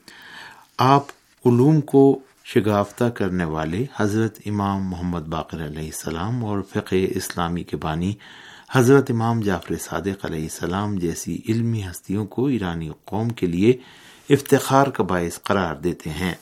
آپ علوم کو شگافتہ کرنے والے حضرت امام محمد باقر علیہ السلام اور فقہ اسلامی کے بانی حضرت امام جعفر صادق علیہ السلام جیسی علمی ہستیوں کو ایرانی قوم کے لیے افتخار کا باعث قرار دیتے ہیں۔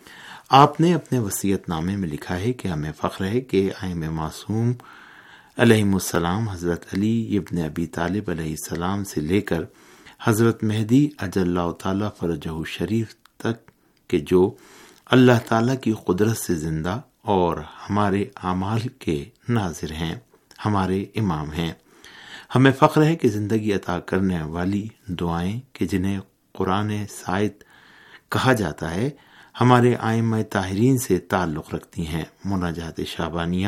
آپ نے اپنے وصیت نامے میں لکھا ہے کہ ہمیں فخر ہے کہ ائمہ معصوم علیہم السلام حضرت علی ابن ابی طالب علیہ السلام سے لے کر حضرت مہدی اجل اللہ تعالی فرجہ شریف تک کہ جو اللہ تعالی کی قدرت سے زندہ اور ہمارے اعمال کے ناظر ہیں، ہمارے امام ہیں۔ ہمیں فخر ہے کہ زندگی عطا کرنے والی دعائیں کہ جنہیں قرآن سائد کہا جاتا ہے ہمارے ائمہ طاہرین سے تعلق رکھتی ہیں۔ مناجات شعبانیہ،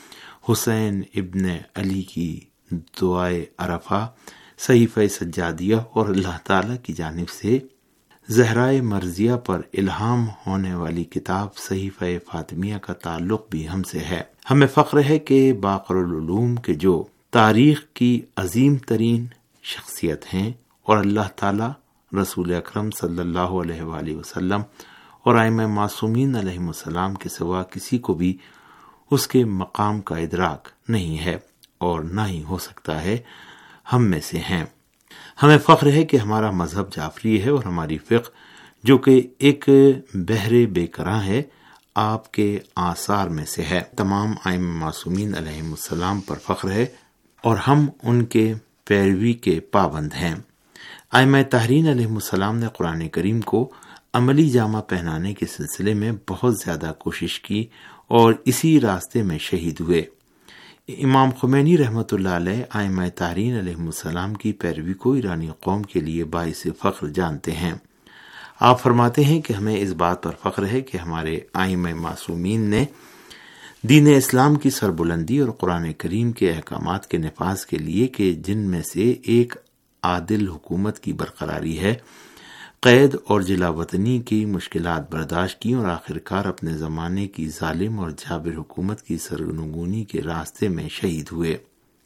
حسین ابن علی کی دعائے عرفہ، صحیفہ سجادیہ اور اللہ تعالی کی جانب سے زہرائے مرضیہ پر الہام ہونے والی کتاب صحیفہ فاطمیہ کا تعلق بھی ہم سے ہے۔ ہمیں فخر ہے کہ باقر العلوم کے جو تاریخ کی عظیم ترین شخصیت ہیں اور اللہ تعالی، رسول اکرم صلی اللہ علیہ وآلہ وسلم اور ائمہ معصومین علیہم السلام کے سوا کسی کو بھی اس کے مقام کا ادراک نہیں ہے اور نہ ہی ہو سکتا ہے، ہم میں سے ہیں۔ ہمیں فخر ہے کہ ہمارا مذہب جعفری ہے اور ہماری فقہ جو کہ ایک بحر بے کراں ہے آپ کے آثار میں سے ہے۔ تمام ائمہ معصومین علیہم السلام پر فخر ہے اور ہم ان کے پیروی کے پابند ہیں۔ ائمہ طاہرین علیہم السلام نے قرآن کریم کو عملی جامہ پہنانے کے سلسلے میں بہت زیادہ کوشش کی اور اسی راستے میں شہید ہوئے۔ امام خمینی رحمۃ اللہ علیہ ائمہ طاہرین علیہم السلام کی پیروی کو ایرانی قوم کے لیے باعث فخر جانتے ہیں۔ آپ فرماتے ہیں کہ ہمیں اس بات پر فخر ہے کہ ہمارے ائمہ معصومین نے دین اسلام کی سربلندی اور قرآن کریم کے احکامات کے نفاذ کے لیے کہ جن میں سے ایک عادل حکومت کی برقراری ہے، قید اور جلا وطنی کی مشکلات برداشت کی اور آخرکار اپنے زمانے کی ظالم اور جابر حکومت کی سرنگونی کے راستے میں شہید ہوئے۔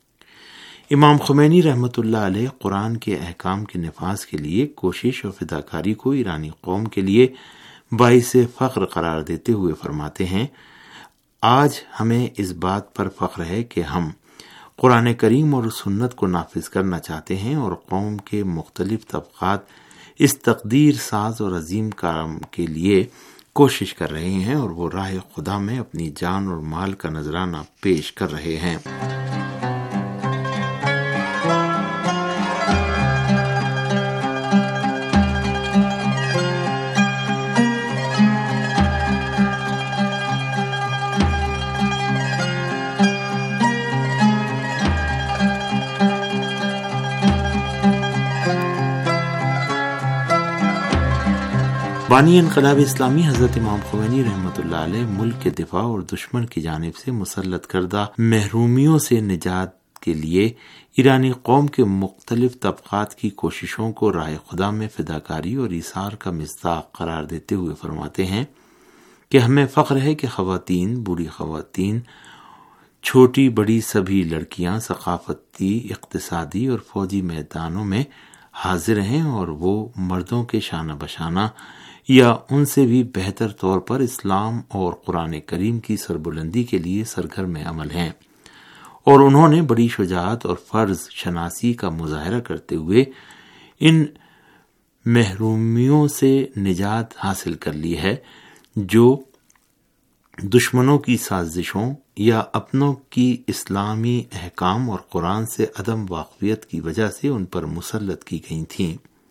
امام خمینی رحمۃ اللہ علیہ قرآن کے احکام کے نفاذ کے لیے کوشش اور فداکاری کو ایرانی قوم کے لیے باعث فخر قرار دیتے ہوئے فرماتے ہیں، آج ہمیں اس بات پر فخر ہے کہ ہم قرآن کریم اور سنت کو نافذ کرنا چاہتے ہیں اور قوم کے مختلف طبقات اس تقدیر ساز اور عظیم کام کے لیے کوشش کر رہے ہیں اور وہ راہ خدا میں اپنی جان اور مال کا نذرانہ پیش کر رہے ہیں۔ بانی انقلاب اسلامی حضرت امام خمینی رحمۃ اللہ علیہ ملک کے دفاع اور دشمن کی جانب سے مسلط کردہ محرومیوں سے نجات کے لیے ایرانی قوم کے مختلف طبقات کی کوششوں کو راہ خدا میں فداکاری اور ایثار کا مصداق قرار دیتے ہوئے فرماتے ہیں کہ ہمیں فخر ہے کہ خواتین، بوڑھی خواتین، چھوٹی بڑی سبھی لڑکیاں ثقافتی، اقتصادی اور فوجی میدانوں میں حاضر ہیں اور وہ مردوں کے شانہ بشانہ یا ان سے بھی بہتر طور پر اسلام اور قرآن کریم کی سربلندی کے لیے سرگرم عمل ہیں، اور انہوں نے بڑی شجاعت اور فرض شناسی کا مظاہرہ کرتے ہوئے ان محرومیوں سے نجات حاصل کر لی ہے جو دشمنوں کی سازشوں یا اپنوں کی اسلامی احکام اور قرآن سے عدم واقفیت کی وجہ سے ان پر مسلط کی گئی تھیں۔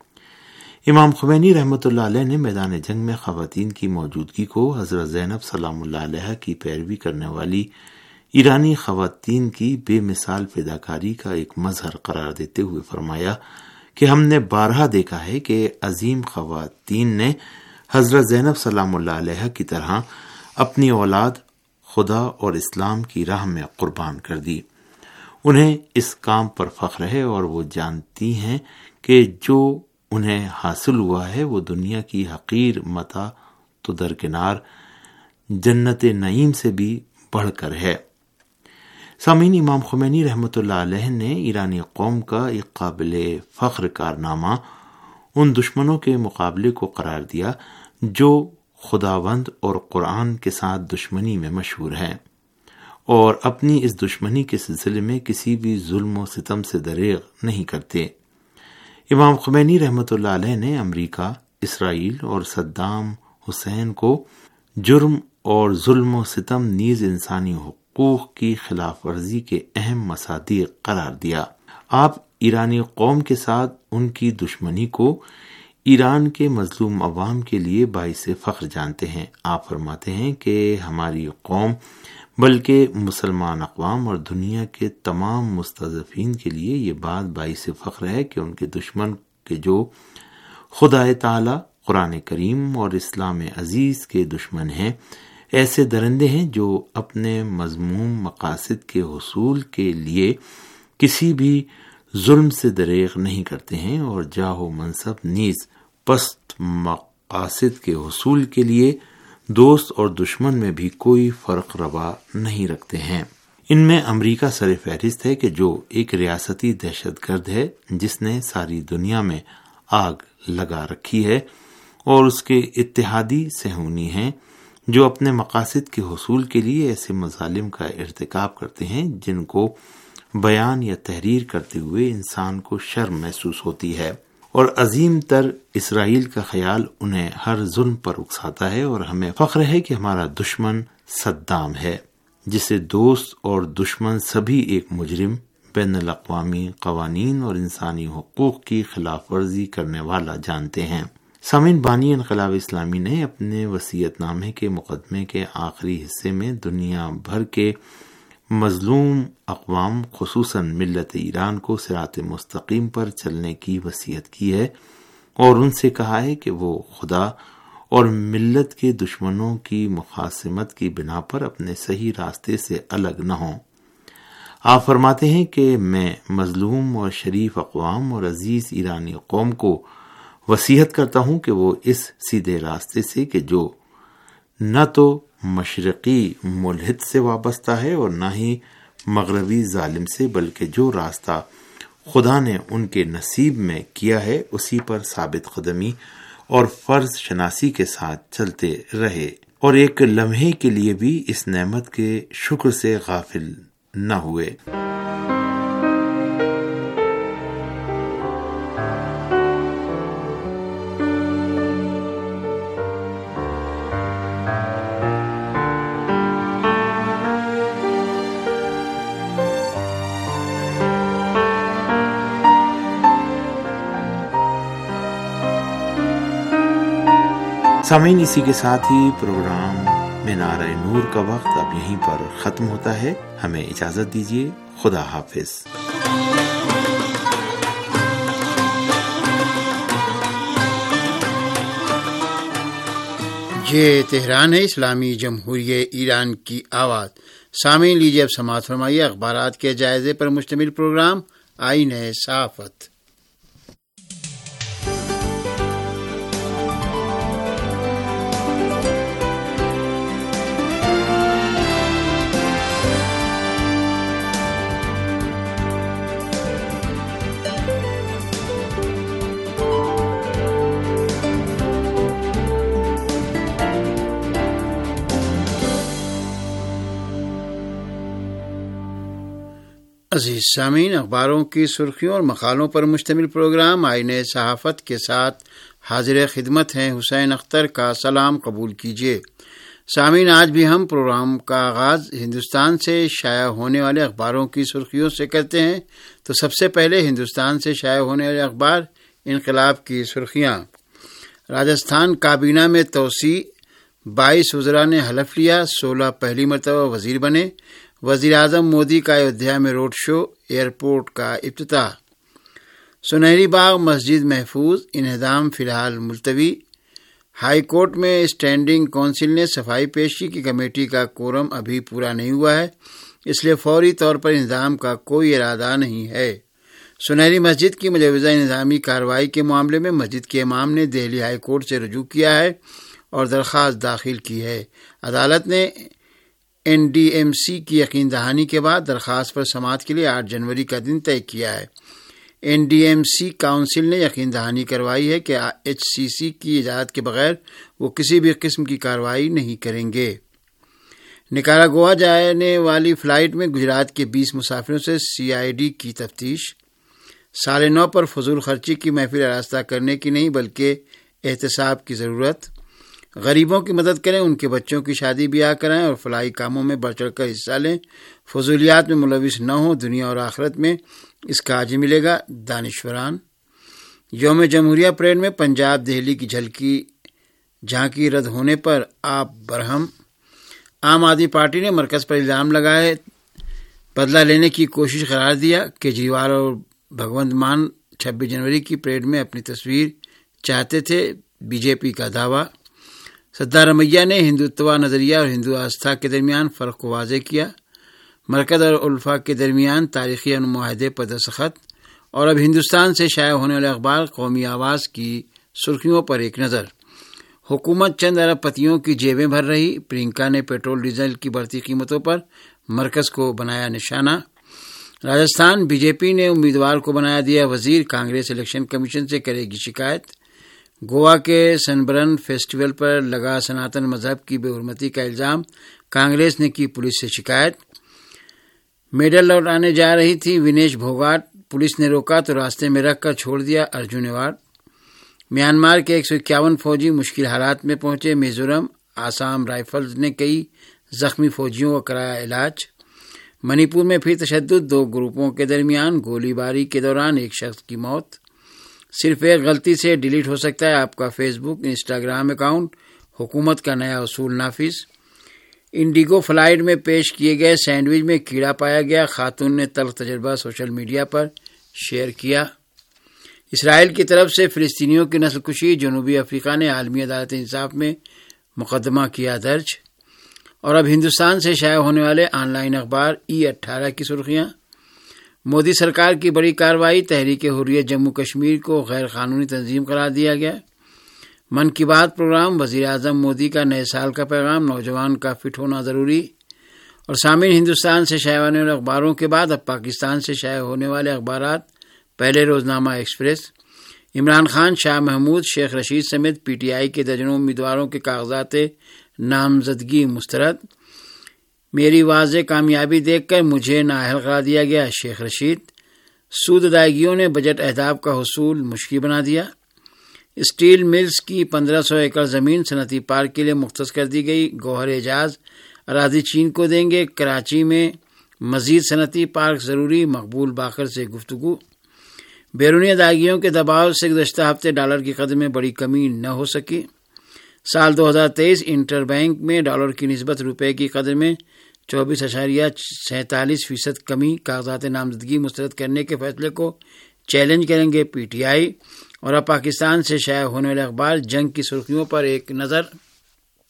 امام خمینی رحمۃ اللہ علیہ نے میدان جنگ میں خواتین کی موجودگی کو حضرت زینب سلام اللہ علیہ کی پیروی کرنے والی ایرانی خواتین کی بے مثال فداکاری کا ایک مظہر قرار دیتے ہوئے فرمایا کہ ہم نے بارہا دیکھا ہے کہ عظیم خواتین نے حضرت زینب سلام اللہ علیہ کی طرح اپنی اولاد خدا اور اسلام کی راہ میں قربان کر دی۔ انہیں اس کام پر فخر ہے اور وہ جانتی ہیں کہ جو انہیں حاصل ہوا ہے وہ دنیا کی حقیر متاع تو درکنار جنت نعیم سے بھی بڑھ کر ہے۔ سامعین، امام خمینی رحمۃ اللہ علیہ نے ایرانی قوم کا ایک قابل فخر کارنامہ ان دشمنوں کے مقابلے کو قرار دیا جو خداوند اور قرآن کے ساتھ دشمنی میں مشہور ہیں، اور اپنی اس دشمنی کے سلسلے میں کسی بھی ظلم و ستم سے دریغ نہیں کرتے۔ امام خمینی رحمۃ اللہ علیہ نے امریکہ، اسرائیل اور صدام حسین کو جرم اور ظلم و ستم نیز انسانی حقوق کی خلاف ورزی کے اہم مصادیق قرار دیا۔ آپ ایرانی قوم کے ساتھ ان کی دشمنی کو ایران کے مظلوم عوام کے لیے باعث فخر جانتے ہیں۔ آپ فرماتے ہیں کہ ہماری قوم بلکہ مسلمان اقوام اور دنیا کے تمام مستضعفین کے لیے یہ بات باعث فخر ہے کہ ان کے دشمن کے جو خدا تعالی، قرآن کریم اور اسلام عزیز کے دشمن ہیں، ایسے درندے ہیں جو اپنے مذموم مقاصد کے حصول کے لیے کسی بھی ظلم سے دریغ نہیں کرتے ہیں، اور جاہ و منصب نیز پست مقاصد کے حصول کے لیے دوست اور دشمن میں بھی کوئی فرق روا نہیں رکھتے ہیں۔ ان میں امریکہ سر فہرست ہے کہ جو ایک ریاستی دہشت گرد ہے جس نے ساری دنیا میں آگ لگا رکھی ہے، اور اس کے اتحادی صہیونی ہیں جو اپنے مقاصد کے حصول کے لیے ایسے مظالم کا ارتکاب کرتے ہیں جن کو بیان یا تحریر کرتے ہوئے انسان کو شرم محسوس ہوتی ہے، اور عظیم تر اسرائیل کا خیال انہیں ہر ظلم پر اکساتا ہے۔ اور ہمیں فخر ہے کہ ہمارا دشمن صدام ہے، جسے دوست اور دشمن سبھی ایک مجرم، بین الاقوامی قوانین اور انسانی حقوق کی خلاف ورزی کرنے والا جانتے ہیں۔ سامعین، بانی انقلاب اسلامی نے اپنے وصیت نامے کے مقدمے کے آخری حصے میں دنیا بھر کے مظلوم اقوام خصوصاً ملت ایران کو صراط مستقیم پر چلنے کی وصیت کی ہے، اور ان سے کہا ہے کہ وہ خدا اور ملت کے دشمنوں کی مخاصمت کی بنا پر اپنے صحیح راستے سے الگ نہ ہوں۔ آپ فرماتے ہیں کہ میں مظلوم اور شریف اقوام اور عزیز ایرانی قوم کو وصیت کرتا ہوں کہ وہ اس سیدھے راستے سے کہ جو نہ تو مشرقی ملحد سے وابستہ ہے اور نہ ہی مغربی ظالم سے، بلکہ جو راستہ خدا نے ان کے نصیب میں کیا ہے اسی پر ثابت قدمی اور فرض شناسی کے ساتھ چلتے رہے، اور ایک لمحے کے لیے بھی اس نعمت کے شکر سے غافل نہ ہوئے۔ سامعین، اسی کے ساتھ ہی پروگرام مینارہ نور کا وقت اب یہیں پر ختم ہوتا ہے۔ ہمیں اجازت دیجیے، خدا حافظ۔ یہ تہران ہے، اسلامی جمہوریہ ایران کی آواز۔ سامعین، لیجیے اب سماعت فرمائیے اخبارات کے جائزے پر مشتمل پروگرام آئین صحافت۔ عزیز سامعین، اخباروں کی سرخیوں اور مقالوں پر مشتمل پروگرام آئین صحافت کے ساتھ حاضر خدمت ہیں حسین اختر کا سلام قبول کیجیے۔ سامعین، آج بھی ہم پروگرام کا آغاز ہندوستان سے شائع ہونے والے اخباروں کی سرخیوں سے کرتے ہیں۔ تو سب سے پہلے ہندوستان سے شائع ہونے والے اخبار انقلاب کی سرخیاں۔ راجستھان کابینہ میں توسیع، 22 وزراء نے حلف لیا، 16 پہلی مرتبہ وزیر بنے۔ وزیر اعظم مودی کا ایودھیا میں روڈ شو، ایئرپورٹ کا افتتاح۔ سنہری باغ مسجد محفوظ، انہدام فی الحال ملتوی۔ ہائی کورٹ میں اسٹینڈنگ کونسل نے صفائی پیشی کی کمیٹی کا کورم ابھی پورا نہیں ہوا ہے، اس لیے فوری طور پر انہدام کا کوئی ارادہ نہیں ہے۔ سنہری مسجد کی مجوزہ انہدامی کارروائی کے معاملے میں مسجد کے امام نے دہلی ہائی کورٹ سے رجوع کیا ہے اور درخواست داخل کی ہے۔ عدالت نے NDMC کی یقین دہانی کے بعد درخواست پر سماعت کے لیے 8 جنوری کا دن طے کیا ہے۔ NDMC کونسل نے یقین دہانی کروائی ہے کہ HCC کی اجازت کے بغیر وہ کسی بھی قسم کی کارروائی نہیں کریں گے۔ نکاراگوا جانے والی فلائٹ میں گجرات کے 20 مسافروں سے CID کی تفتیش۔ سال نو پر فضول خرچی کی محفل آراستہ کرنے کی نہیں بلکہ احتساب کی ضرورت۔ غریبوں کی مدد کریں، ان کے بچوں کی شادی بیاہ کرائیں اور فلاحی کاموں میں بڑھ چڑھ کر حصہ لیں۔ فضولیات میں ملوث نہ ہوں، دنیا اور آخرت میں اس کا اجر ملے گا۔ دانشوران۔ یوم جمہوریہ پریڈ میں پنجاب دہلی کی جھانکی رد ہونے پر آپ برہم۔ عام آدمی پارٹی نے مرکز پر الزام لگائے بدلہ لینے کی کوشش قرار دیا۔ کیجریوال اور بھگونت مان 26 جنوری کی پریڈ میں اپنی تصویر چاہتے تھے، BJP کا دعویٰ۔ سدھارمیہ نے ہندوتوا نظریہ اور ہندو آستھا کے درمیان فرق کو واضح کیا۔ مرکز اور الفا کے درمیان تاریخی معاہدے پر دستخط۔ اور اب ہندوستان سے شائع ہونے والے اخبار قومی آواز کی سرخیوں پر ایک نظر۔ حکومت چند ارب پتیوں کی جیبیں بھر رہی، پرینکا نے پیٹرول ڈیزل کی بڑھتی قیمتوں پر مرکز کو بنایا نشانہ۔ راجستھان BJP نے امیدوار کو بنایا دیا وزیر، کانگریس الیکشن کمیشن سے کرے گی شکایت۔ گوا کے سنبرن فیسٹیول پر لگا سناتن مذہب کی بے حرمتی کا الزام، کانگریس نے کی پولیس سے شکایت۔ میڈل لوٹانے جا رہی تھی ونیش بھوگاٹ، پولیس نے روکا تو راستے میں رکھ کر چھوڑ دیا ارجن ایوارڈ۔ میانمار کے 151 فوجی مشکل حالات میں پہنچے میزورم، آسام رائفلز نے کئی زخمی فوجیوں کو کرایا علاج۔ منی پور میں پھر تشدد، 2 گروپوں کے درمیان گولی باری کے دوران ایک شخص کی موت۔ صرف ایک غلطی سے ڈیلیٹ ہو سکتا ہے آپ کا فیس بک انسٹاگرام اکاؤنٹ، حکومت کا نیا اصول نافذ۔ انڈیگو فلائٹ میں پیش کیے گئے سینڈوچ میں کیڑا پایا گیا، خاتون نے تلخ تجربہ سوشل میڈیا پر شیئر کیا۔ اسرائیل کی طرف سے فلسطینیوں کی نسل کشی، جنوبی افریقہ نے عالمی عدالت انصاف میں مقدمہ کیا درج۔ اور اب ہندوستان سے شائع ہونے والے آن لائن اخبار E18 کی سرخیاں۔ مودی سرکار کی بڑی کارروائی، تحریک حریت جموں کشمیر کو غیر قانونی تنظیم قرار دیا گیا۔ من کی بات پروگرام، وزیر اعظم مودی کا نئے سال کا پیغام، نوجوان کا فٹ ہونا ضروری۔ اور سامعین، ہندوستان سے شائع ہونے والے اخباروں کے بعد اب پاکستان سے شائع ہونے والے اخبارات۔ پہلے روزنامہ ایکسپریس۔ عمران خان، شاہ محمود، شیخ رشید سمیت PTI کے درجنوں امیدواروں کے کاغذات نامزدگی مسترد۔ میری واضح کامیابی دیکھ کر مجھے نااہل قرار دیا گیا، شیخ رشید۔ سود ادائیگیوں نے بجٹ اہداف کا حصول مشکل بنا دیا۔ اسٹیل ملز کی 1500 ایکڑ زمین صنعتی پارک کے لیے مختص کر دی گئی، گوہر اعجاز اراضی چین کو دیں گے۔ کراچی میں مزید صنعتی پارک ضروری، مقبول باقر سے گفتگو۔ بیرونی ادائیگیوں کے دباؤ سے گزشتہ ہفتے ڈالر کی قدر میں بڑی کمی نہ ہو سکی۔ سال 2023 انٹر بینک میں ڈالر کی نسبت روپے کی قدر میں 24.47% کمی۔ کاغذات نامزدگی مسترد کرنے کے فیصلے کو چیلنج کریں گے PTI۔ اور اب پاکستان سے شائع ہونے والے اخبار، جنگ کی سرخیوں پر ایک نظر۔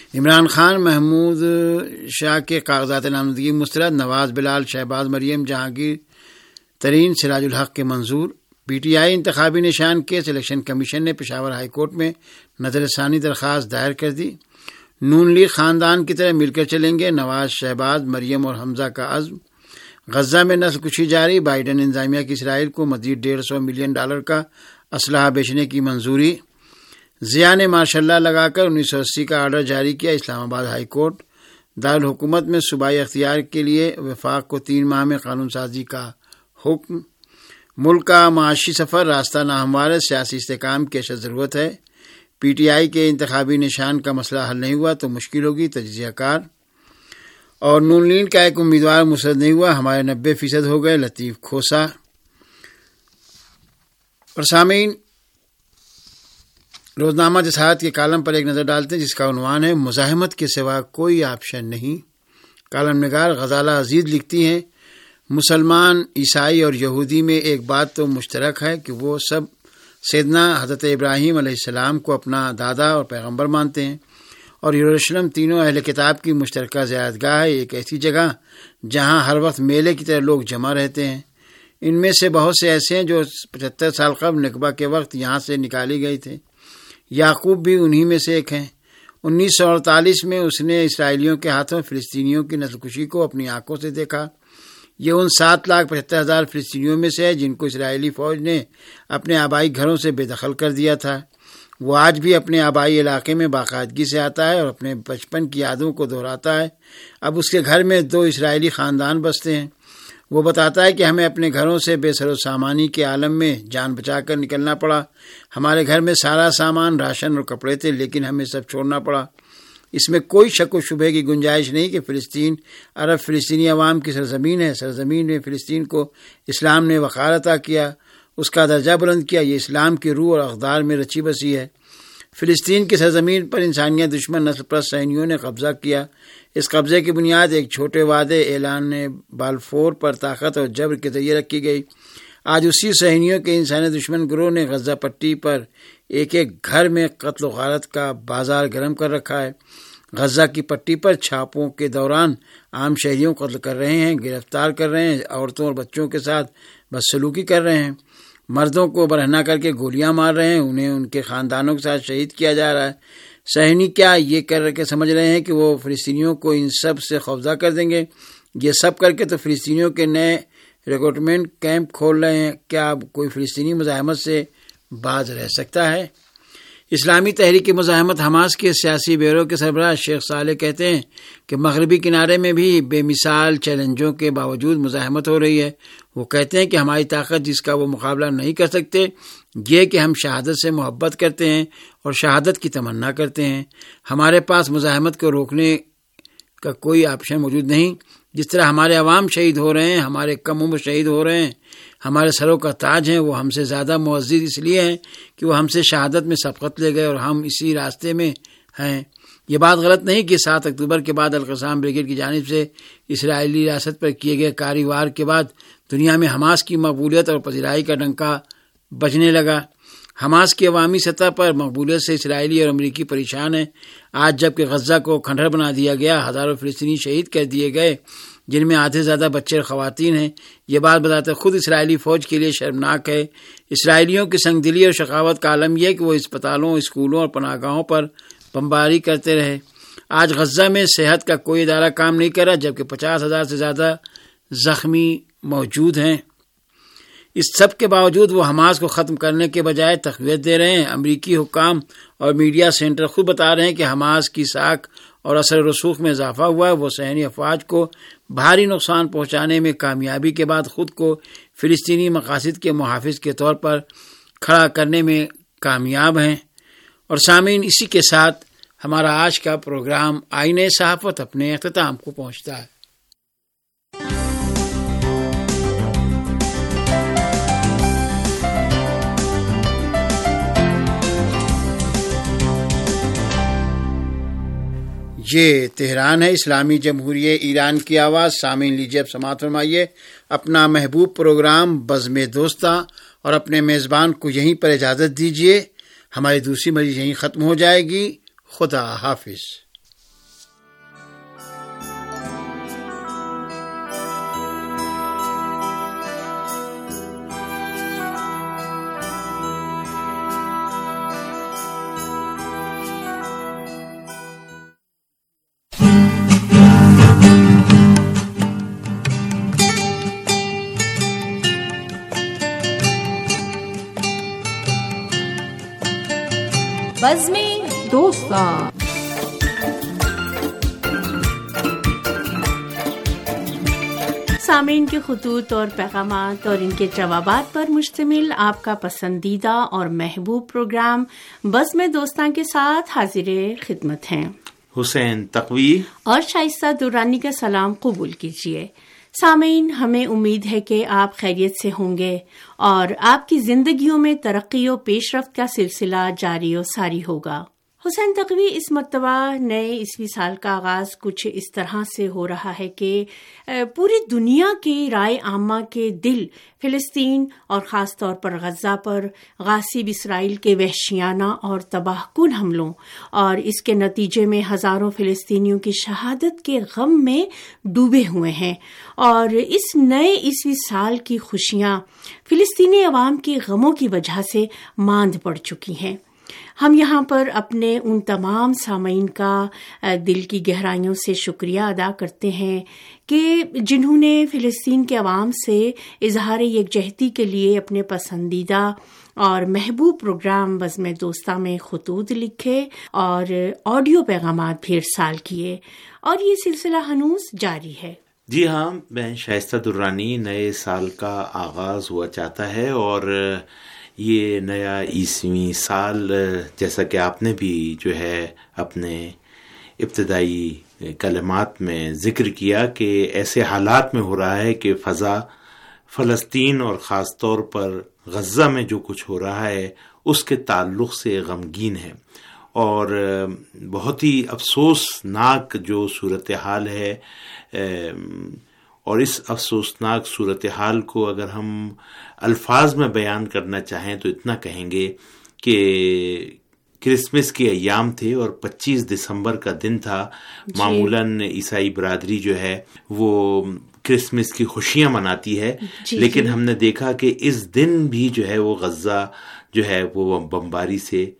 عمران خان محمود شاہ کے کاغذات نامزدگی مسترد، نواز بلال، شہباز مریم، جہانگیر ترین، سراج الحق کے منظور۔ پی ٹی آئی انتخابی نشان کے الیکشن کمیشن نے پشاور ہائی کورٹ میں نظر ثانی درخواست دائر کر دی۔ نون لیگ خاندان کی طرح مل کر چلیں گے، نواز، شہباز مریم اور حمزہ کا عزم۔ غزہ میں نسل کشی جاری، بائیڈن انتظامیہ کی اسرائیل کو مزید $150 ملین کا اسلحہ بیچنے کی منظوری۔ ضیاء نے ماشاء اللہ لگا کر 1980 کا آرڈر جاری کیا، اسلام آباد ہائی کورٹ۔ دارالحکومت میں صوبائی اختیار کے لیے وفاق کو 3 ماہ میں قانون سازی کا حکم۔ ملک کا معاشی سفر راستہ ناہموار ہے، سیاسی استحکام کی اشد ضرورت ہے۔ پی ٹی آئی کے انتخابی نشان کا مسئلہ حل نہیں ہوا تو مشکل ہوگی، تجزیہ کار۔ اور نون لیگ کا ایک امیدوار مسرد نہیں ہوا، ہمارے 90% ہو گئے، لطیف کھوسا۔ اور سامعین، روزنامہ جسارت کے کالم پر ایک نظر ڈالتے ہیں جس کا عنوان ہے مزاحمت کے سوا کوئی آپشن نہیں۔ کالم نگار غزالہ عزیز لکھتی ہیں، مسلمان، عیسائی اور یہودی میں ایک بات تو مشترک ہے کہ وہ سب سیدنا حضرت ابراہیم علیہ السلام کو اپنا دادا اور پیغمبر مانتے ہیں، اور یروشلم تینوں اہل کتاب کی مشترکہ زیارتگاہ ہے، ایک ایسی جگہ جہاں ہر وقت میلے کی طرح لوگ جمع رہتے ہیں۔ ان میں سے بہت سے ایسے ہیں جو 75 سال قبل نکبہ کے وقت یہاں سے نکالی گئی تھے۔ یعقوب بھی انہی میں سے ایک ہیں۔ 1948 میں اس نے اسرائیلیوں کے ہاتھوں فلسطینیوں کی نسل کشی کو اپنی آنکھوں سے دیکھا۔ یہ ان 7,75,000 فلسطینیوں میں سے ہے جن کو اسرائیلی فوج نے اپنے آبائی گھروں سے بے دخل کر دیا تھا۔ وہ آج بھی اپنے آبائی علاقے میں باقاعدگی سے آتا ہے اور اپنے بچپن کی یادوں کو دہراتا ہے۔ اب اس کے گھر میں 2 اسرائیلی خاندان بستے ہیں۔ وہ بتاتا ہے کہ ہمیں اپنے گھروں سے بے سر و سامانی کے عالم میں جان بچا کر نکلنا پڑا۔ ہمارے گھر میں سارا سامان، راشن اور کپڑے تھے، لیکن ہمیں سب چھوڑنا پڑا۔ اس میں کوئی شک و شبہ کی گنجائش نہیں کہ فلسطین عرب فلسطینی عوام کی سرزمین ہے۔ سرزمین میں فلسطین کو اسلام نے وقار عطا کیا، اس کا درجہ بلند کیا۔ یہ اسلام کی روح اور اقدار میں رچی بسی ہے۔ فلسطین کی سرزمین پر انسانیت دشمن نسل پرست صہیونیوں نے قبضہ کیا۔ اس قبضے کی بنیاد ایک چھوٹے وعدے، اعلان بالفور پر طاقت اور جبر کے ذریعے رکھی گئی۔ آج اسی صہیونیوں کے انسانی دشمن گروہ نے غزہ پٹی پر ایک ایک گھر میں قتل و غارت کا بازار گرم کر رکھا ہے۔ غزہ کی پٹی پر چھاپوں کے دوران عام شہریوں کو قتل کر رہے ہیں، گرفتار کر رہے ہیں، عورتوں اور بچوں کے ساتھ بدسلوکی کر رہے ہیں، مردوں کو برہنہ کر کے گولیاں مار رہے ہیں، انہیں ان کے خاندانوں کے ساتھ شہید کیا جا رہا ہے۔ صہیونی کیا یہ کر کے سمجھ رہے ہیں کہ وہ فلسطینیوں کو ان سب سے خوفزدہ کر دیں گے؟ یہ سب کر کے تو فلسطینیوں کے نئے ریکروٹمنٹ کیمپ کھول رہے ہیں۔ کیا اب کوئی فلسطینی مزاحمت سے باز رہ سکتا ہے؟ اسلامی تحریک مزاحمت حماس کے سیاسی بیورو کے سربراہ شیخ صالح کہتے ہیں کہ مغربی کنارے میں بھی بے مثال چیلنجوں کے باوجود مزاحمت ہو رہی ہے۔ وہ کہتے ہیں کہ ہماری طاقت جس کا وہ مقابلہ نہیں کر سکتے یہ کہ ہم شہادت سے محبت کرتے ہیں اور شہادت کی تمنا کرتے ہیں۔ ہمارے پاس مزاحمت کو روکنے کا کوئی آپشن موجود نہیں۔ جس طرح ہمارے عوام شہید ہو رہے ہیں، ہمارے کم عمر شہید ہو رہے ہیں، ہمارے سروں کا تاج ہیں، وہ ہم سے زیادہ معزز اس لیے ہیں کہ وہ ہم سے شہادت میں سبقت لے گئے اور ہم اسی راستے میں ہیں۔ یہ بات غلط نہیں کہ 7 اکتوبر کے بعد القسام بریگیڈ کی جانب سے اسرائیلی ریاست پر کیے گئے کاری وار کے بعد دنیا میں حماس کی مقبولیت اور پذیرائی کا ڈنکا بجنے لگا۔ حماس کی عوامی سطح پر مقبولیت سے اسرائیلی اور امریکی پریشان ہیں۔ آج جب کہ غزہ کو کھنڈر بنا دیا گیا، ہزاروں فلسطینی شہید کر دیے گئے جن میں آدھے زیادہ بچے اور خواتین ہیں، یہ بات بتاتے خود اسرائیلی فوج کے لیے شرمناک ہے۔ اسرائیلیوں کی سنگ دلی اور شقاوت کا عالم یہ کہ وہ اسپتالوں، اسکولوں اور پناہ گاہوں پر بمباری کرتے رہے۔ آج غزہ میں صحت کا کوئی ادارہ کام نہیں کر رہا، جبکہ 50,000 سے زیادہ زخمی موجود ہیں۔ اس سب کے باوجود وہ حماس کو ختم کرنے کے بجائے تقویت دے رہے ہیں۔ امریکی حکام اور میڈیا سینٹر خود بتا رہے ہیں کہ حماس کی ساکھ اور اثر رسوخ میں اضافہ ہوا ہے۔ وہ صہیونی افواج کو بھاری نقصان پہنچانے میں کامیابی کے بعد خود کو فلسطینی مقاصد کے محافظ کے طور پر کھڑا کرنے میں کامیاب ہیں۔ اور سامعین، اسی کے ساتھ ہمارا آج کا پروگرام آئینہ صحافت اپنے اختتام کو پہنچتا ہے۔ یہ تہران ہے، اسلامی جمہوریہ ایران کی آواز۔ سامعین، لیجیے اب سماعت فرمائیے اپنا محبوب پروگرام بزم دوستاں، اور اپنے میزبان کو یہیں پر اجازت دیجیے۔ ہماری دوسری مجلس یہیں ختم ہو جائے گی۔ خدا حافظ۔ بزم دوستاں۔ سامعین کے خطوط اور پیغامات اور ان کے جوابات پر مشتمل آپ کا پسندیدہ اور محبوب پروگرام بزم دوستاں کے ساتھ حاضر خدمت ہیں۔ حسین تقوی اور شائستہ درانی کا سلام قبول کیجیے۔ سامعین، ہمیں امید ہے کہ آپ خیریت سے ہوں گے اور آپ کی زندگیوں میں ترقی و پیش رفت کا سلسلہ جاری و ساری ہوگا۔ حسین تقوی، اس مرتبہ نئے عیسوی سال کا آغاز کچھ اس طرح سے ہو رہا ہے کہ پوری دنیا کے رائے عامہ کے دل فلسطین اور خاص طور پر غزہ پر غاصب اسرائیل کے وحشیانہ اور تباہ کن حملوں اور اس کے نتیجے میں ہزاروں فلسطینیوں کی شہادت کے غم میں ڈوبے ہوئے ہیں، اور اس نئے عیسوی سال کی خوشیاں فلسطینی عوام کے غموں کی وجہ سے ماند پڑ چکی ہیں۔ ہم یہاں پر اپنے ان تمام سامعین کا دل کی گہرائیوں سے شکریہ ادا کرتے ہیں کہ جنہوں نے فلسطین کے عوام سے اظہار یکجہتی کے لیے اپنے پسندیدہ اور محبوب پروگرام بزم دوستاں میں خطوط لکھے اور آڈیو پیغامات بھی ارسال کیے، اور یہ سلسلہ ہنوز جاری ہے۔ جی ہاں، میں شائستہ درانی، نئے سال کا آغاز ہوا چاہتا ہے، اور یہ نیا عیسوی سال جیسا کہ آپ نے بھی جو ہے اپنے ابتدائی کلمات میں ذکر کیا کہ ایسے حالات میں ہو رہا ہے کہ فضا فلسطین اور خاص طور پر غزہ میں جو کچھ ہو رہا ہے اس کے تعلق سے غمگین ہے، اور بہت ہی افسوسناک جو صورتحال ہے، اور اس افسوسناک صورتحال کو اگر ہم الفاظ میں بیان کرنا چاہیں تو اتنا کہیں گے کہ کرسمس کے ایام تھے اور 25 دسمبر کا دن تھا۔ معمولاً عیسائی برادری جو ہے وہ کرسمس کی خوشیاں مناتی ہے، لیکن ہم نے دیکھا کہ اس دن بھی جو ہے وہ غزہ جو ہے وہ بمباری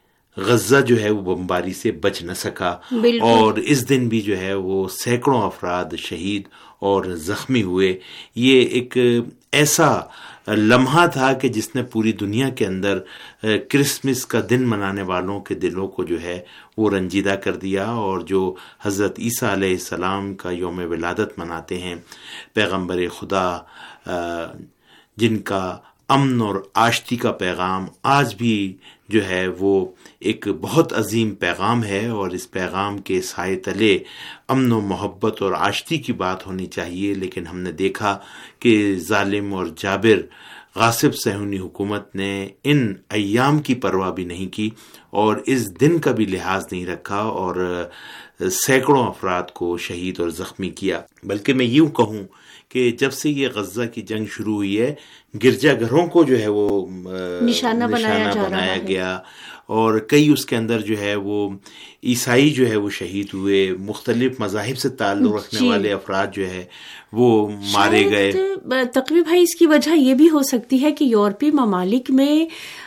سے بچ نہ سکا، اور اس دن بھی جو ہے وہ سینکڑوں افراد شہید اور زخمی ہوئے۔ یہ ایک ایسا لمحہ تھا کہ جس نے پوری دنیا کے اندر کرسمس کا دن منانے والوں کے دلوں کو جو ہے وہ رنجیدہ کر دیا، اور جو حضرت عیسیٰ علیہ السلام کا یوم ولادت مناتے ہیں، پیغمبر خدا جن کا امن اور آشتی کا پیغام آج بھی جو ہے وہ ایک بہت عظیم پیغام ہے، اور اس پیغام کے سائے تلے امن و محبت اور آشتی کی بات ہونی چاہیے، لیکن ہم نے دیکھا کہ ظالم اور جابر غاصب صہیونی حکومت نے ان ایام کی پرواہ بھی نہیں کی اور اس دن کا بھی لحاظ نہیں رکھا، اور سینکڑوں افراد کو شہید اور زخمی کیا۔ بلکہ میں یوں کہوں کہ جب سے یہ غزہ کی جنگ شروع ہوئی ہے، گرجا گھروں کو جو ہے وہ نشانہ بنایا گیا، اور کئی اس کے اندر جو ہے وہ عیسائی جو ہے وہ شہید ہوئے، مختلف مذاہب سے تعلق رکھنے والے افراد جو ہے وہ مارے گئے۔ تقوی بھائی، اس کی وجہ یہ بھی ہو سکتی ہے کہ یورپی ممالک میں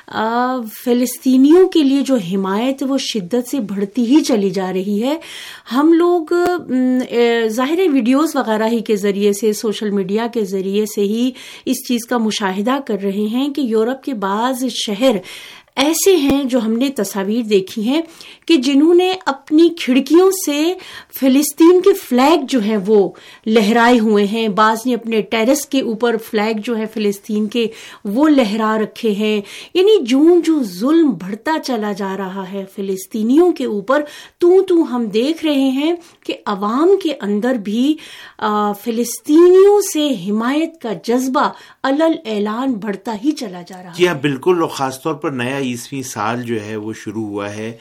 فلسطینیوں کے لیے جو حمایت وہ شدت سے بڑھتی ہی چلی جا رہی ہے۔ ہم لوگ ظاہر ویڈیوز وغیرہ ہی کے ذریعے سے، سوشل میڈیا کے ذریعے سے ہی اس چیز کا مشاہدہ کر رہے ہیں کہ یورپ کے بعض شہر ایسے ہیں جو ہم نے تصاویر دیکھی ہیں کہ جنہوں نے اپنی کھڑکیوں سے فلسطین کے فلیگ جو ہیں وہ لہرائے ہوئے ہیں، بعض نے اپنے ٹیرس کے اوپر فلیگ جو ہے فلسطین کے وہ لہرا رکھے ہیں۔ یعنی جو ظلم بڑھتا چلا جا رہا ہے فلسطینیوں کے اوپر، تو ہم دیکھ رہے ہیں کہ عوام کے اندر بھی فلسطینیوں سے حمایت کا جذبہ علل اعلان بڑھتا ہی چلا جا رہا ہے۔ جی ہاں، بالکل، اور خاص طور پر نیا عیسوی سال جو ہے وہ شروع ہوا ہے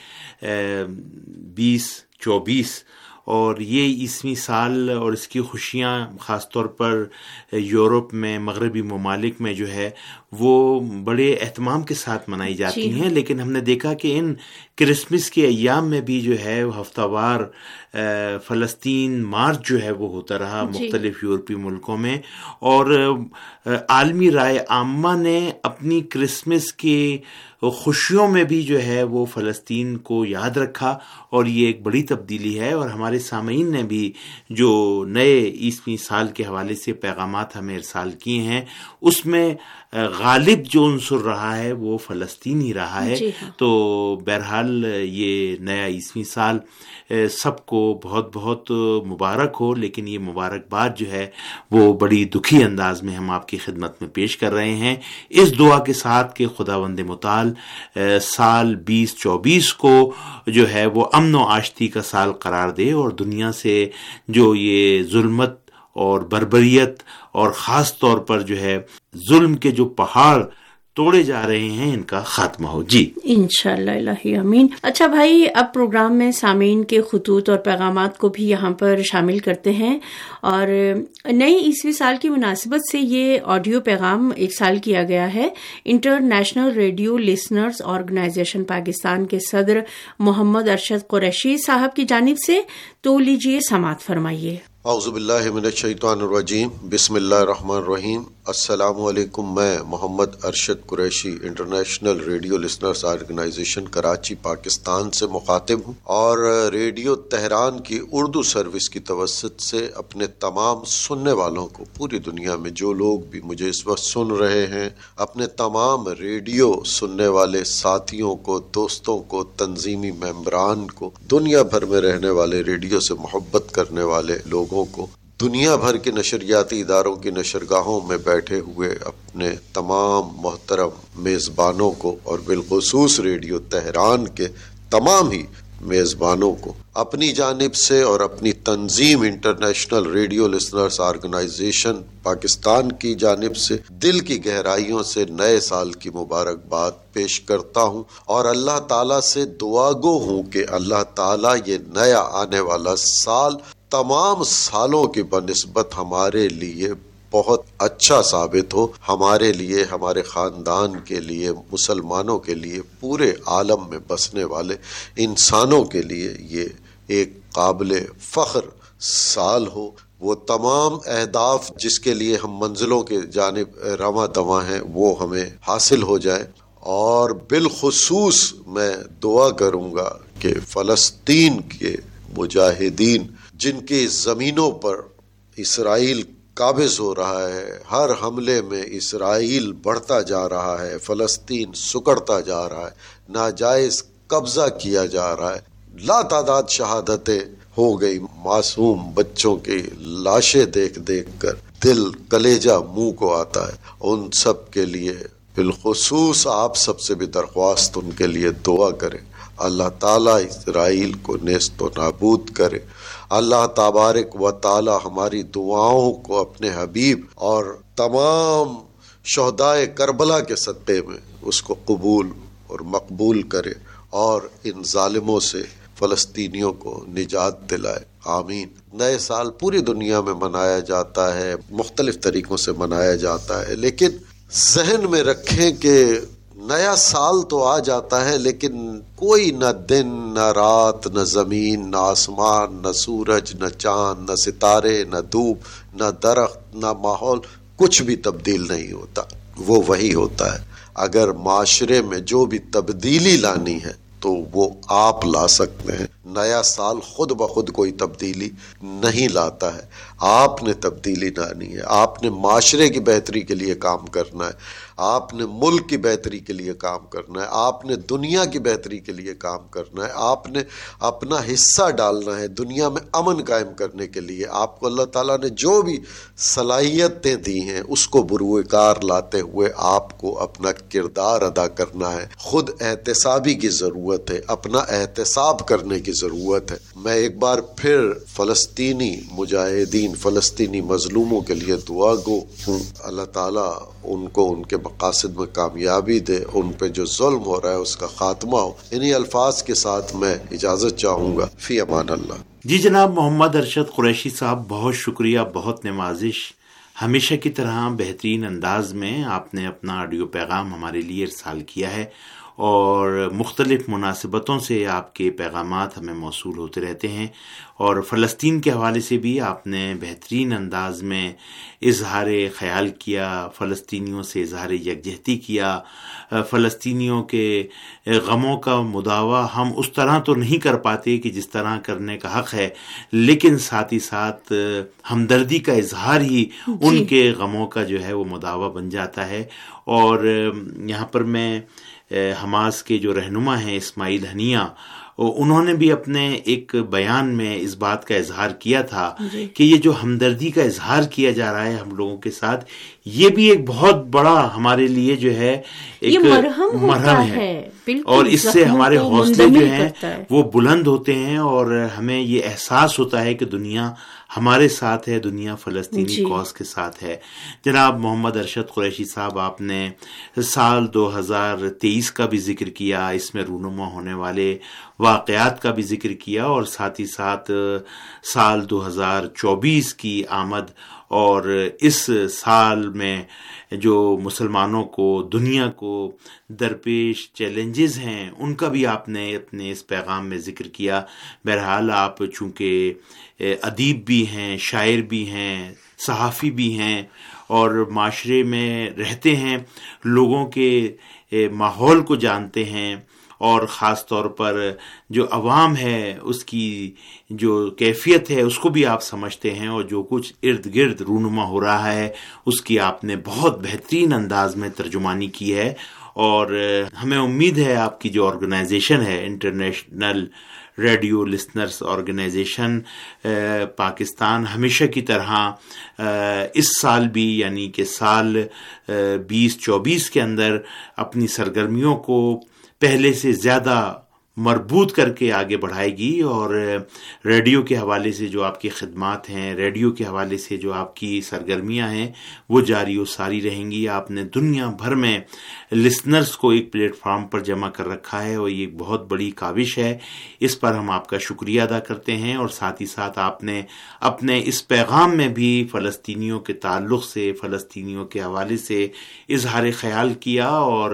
2024، اور یہ عیسوی سال اور اس کی خوشیاں خاص طور پر یورپ میں، مغربی ممالک میں جو ہے وہ بڑے اہتمام کے ساتھ منائی جاتی ہیں، لیکن ہم نے دیکھا کہ ان کرسمس کے ایام میں بھی جو ہے ہفتہ وار فلسطین مارچ جو ہے وہ ہوتا رہا مختلف یورپی ملکوں میں، اور عالمی رائے عامہ نے اپنی کرسمس کی خوشیوں میں بھی جو ہے وہ فلسطین کو یاد رکھا، اور یہ ایک بڑی تبدیلی ہے۔ اور ہمارے سامعین نے بھی جو نئے عیسوی سال کے حوالے سے پیغامات ہمیں ارسال کیے ہیں، اس میں غالب جو عنصر رہا ہے وہ فلسطین ہی رہا ہے. تو بہرحال یہ نیا عیسوی سال سب کو بہت بہت مبارک ہو، لیکن یہ مبارکباد جو ہے وہ بڑی دکھی انداز میں ہم آپ کی خدمت میں پیش کر رہے ہیں، اس دعا کے ساتھ کہ خداوند متعال سال 2024 کو جو ہے وہ امن و آشتی کا سال قرار دے، اور دنیا سے جو یہ ظلمت اور بربریت اور خاص طور پر جو ہے ظلم کے جو پہاڑ توڑے جا رہے ہیں ان کا خاتمہ ہو. جی انشاءاللہ الہی امین. اچھا بھائی، اب پروگرام میں سامعین کے خطوط اور پیغامات کو بھی یہاں پر شامل کرتے ہیں، اور نئی عیسوی سال کی مناسبت سے یہ آڈیو پیغام ایرسال کیا گیا ہے International Radio Listeners Organisation Pakistan کے صدر محمد ارشد قریشی صاحب کی جانب سے. تو لیجیے سماعت فرمائیے. اعوذ باللہ من الشیطان الرجیم، بسم اللہ الرحمن الرحیم. السلام علیکم. میں Muhammad Arshad Qureshi International Radio Listeners Organisation Karachi Pakistan سے مخاطب ہوں، اور ریڈیو تہران کی اردو سروس کی توسط سے اپنے تمام سننے والوں کو، پوری دنیا میں جو لوگ بھی مجھے اس وقت سن رہے ہیں، اپنے تمام ریڈیو سننے والے ساتھیوں کو، دوستوں کو، تنظیمی ممبران کو، دنیا بھر میں رہنے والے ریڈیو سے محبت کرنے والے لوگوں کو، دنیا بھر کے نشریاتی اداروں کی نشرگاہوں میں بیٹھے ہوئے اپنے تمام محترم میزبانوں کو، اور بالخصوص ریڈیو تہران کے تمام ہی میزبانوں کو اپنی جانب سے اور اپنی تنظیم International Radio Listeners Organisation Pakistan کی جانب سے دل کی گہرائیوں سے نئے سال کی مبارکباد پیش کرتا ہوں، اور اللہ تعالیٰ سے دعا گو ہوں کہ اللہ تعالیٰ یہ نیا آنے والا سال تمام سالوں کی بنسبت ہمارے لیے بہت اچھا ثابت ہو، ہمارے لیے، ہمارے خاندان کے لیے، مسلمانوں کے لیے، پورے عالم میں بسنے والے انسانوں کے لیے یہ ایک قابل فخر سال ہو. وہ تمام اہداف جس کے لیے ہم منزلوں کے جانب رواں دواں ہیں وہ ہمیں حاصل ہو جائے. اور بالخصوص میں دعا کروں گا کہ فلسطین کے مجاہدین جن کی زمینوں پر اسرائیل قابض ہو رہا ہے، ہر حملے میں اسرائیل بڑھتا جا رہا ہے، فلسطین سکڑتا جا رہا ہے، ناجائز قبضہ کیا جا رہا ہے، لا تعداد شہادتیں ہو گئی، معصوم بچوں کی لاشیں دیکھ دیکھ کر دل کلیجہ منہ کو آتا ہے. ان سب کے لیے بالخصوص آپ سب سے بھی درخواست ان کے لیے دعا کریں، اللہ تعالیٰ اسرائیل کو نیست و نابود کرے. اللہ تبارک و تعالی ہماری دعاؤں کو اپنے حبیب اور تمام شہدائے کربلا کے صدقے میں اس کو قبول اور مقبول کرے، اور ان ظالموں سے فلسطینیوں کو نجات دلائے. آمین. نئے سال پوری دنیا میں منایا جاتا ہے، مختلف طریقوں سے منایا جاتا ہے، لیکن ذہن میں رکھیں کہ نیا سال تو آ جاتا ہے، لیکن کوئی نہ دن نہ رات نہ زمین نہ آسمان نہ سورج نہ چاند نہ ستارے نہ دھوپ نہ درخت نہ ماحول، کچھ بھی تبدیل نہیں ہوتا، وہ وہی ہوتا ہے. اگر معاشرے میں جو بھی تبدیلی لانی ہے تو وہ آپ لا سکتے ہیں. نیا سال خود بخود کوئی تبدیلی نہیں لاتا ہے، آپ نے تبدیلی لانی ہے. آپ نے معاشرے کی بہتری کے لیے کام کرنا ہے، آپ نے ملک کی بہتری کے لیے کام کرنا ہے، آپ نے دنیا کی بہتری کے لیے کام کرنا ہے، آپ نے اپنا حصہ ڈالنا ہے دنیا میں امن قائم کرنے کے لیے. آپ کو اللہ تعالیٰ نے جو بھی صلاحیتیں دی ہیں اس کو بروئے کار لاتے ہوئے آپ کو اپنا کردار ادا کرنا ہے. خود احتسابی کی ضرورت ہے، اپنا احتساب کرنے کی ضرورت ہے. میں ایک بار پھر فلسطینی مجاہدین، فلسطینی مظلوموں کے لیے دعا گو ہوں. اللہ تعالیٰ ان کو ان کے مقاصد میں کامیابی دے، ان پہ جو ظلم ہو رہا ہے اس کا خاتمہ ہو. انہی الفاظ کے ساتھ میں اجازت چاہوں گا. فی امان اللہ. جی جناب محمد ارشد قریشی صاحب، بہت شکریہ، بہت نوازش. ہمیشہ کی طرح بہترین انداز میں آپ نے اپنا آڈیو پیغام ہمارے لیے ارسال کیا ہے، اور مختلف مناسبتوں سے آپ کے پیغامات ہمیں موصول ہوتے رہتے ہیں، اور فلسطین کے حوالے سے بھی آپ نے بہترین انداز میں اظہار خیال کیا، فلسطینیوں سے اظہار یکجہتی کیا، فلسطینیوں کے غموں کا مداوع ہم اس طرح تو نہیں کر پاتے کہ جس طرح کرنے کا حق ہے، لیکن ساتھ ہی ساتھ ہمدردی کا اظہار ہی ان کے غموں کا جو ہے وہ مداوع بن جاتا ہے۔ اور یہاں پر میں حماس کے جو رہنما ہیں اسماعیل ہنیہ، انہوں نے بھی اپنے ایک بیان میں اس بات کا اظہار کیا تھا کہ یہ جو ہمدردی کا اظہار کیا جا رہا ہے ہم لوگوں کے ساتھ، یہ بھی ایک بہت بڑا ہمارے لیے جو ہے ایک مرہم ہے، اور اس سے ہمارے حوصلے جو ہیں وہ بلند ہوتے ہیں، اور ہمیں یہ احساس ہوتا ہے کہ دنیا ہمارے ساتھ ہے، دنیا فلسطینی کاز کے ساتھ ہے۔ جناب محمد ارشد قریشی صاحب، آپ نے سال 2023 کا بھی ذکر کیا، اس میں رونما ہونے والے واقعات کا بھی ذکر کیا، اور ساتھ ہی ساتھ سال 2024 کی آمد، اور اس سال میں جو مسلمانوں کو، دنیا کو درپیش چیلنجز ہیں ان کا بھی آپ نے اپنے اس پیغام میں ذکر کیا۔ بہرحال آپ چونکہ ادیب بھی ہیں، شاعر بھی ہیں، صحافی بھی ہیں، اور معاشرے میں رہتے ہیں، لوگوں کے ماحول کو جانتے ہیں، اور خاص طور پر جو عوام ہے اس کی جو کیفیت ہے اس کو بھی آپ سمجھتے ہیں، اور جو کچھ ارد گرد رونما ہو رہا ہے اس کی آپ نے بہت بہترین انداز میں ترجمانی کی ہے۔ اور ہمیں امید ہے آپ کی جو آرگنائزیشن ہے International Radio Listeners Organisation Pakistan, ہمیشہ کی طرح اس سال بھی یعنی کہ سال 2024 کے اندر اپنی سرگرمیوں کو پہلے سے زیادہ مربوط کر کے آگے بڑھائے گی، اور ریڈیو کے حوالے سے جو آپ کی خدمات ہیں، ریڈیو کے حوالے سے جو آپ کی سرگرمیاں ہیں وہ جاری و ساری رہیں گی۔ آپ نے دنیا بھر میں لسنرز کو ایک پلیٹ فارم پر جمع کر رکھا ہے، اور یہ ایک بہت بڑی کاوش ہے، اس پر ہم آپ کا شکریہ ادا کرتے ہیں۔ اور ساتھ ہی ساتھ آپ نے اپنے اس پیغام میں بھی فلسطینیوں کے تعلق سے، فلسطینیوں کے حوالے سے اظہار خیال کیا، اور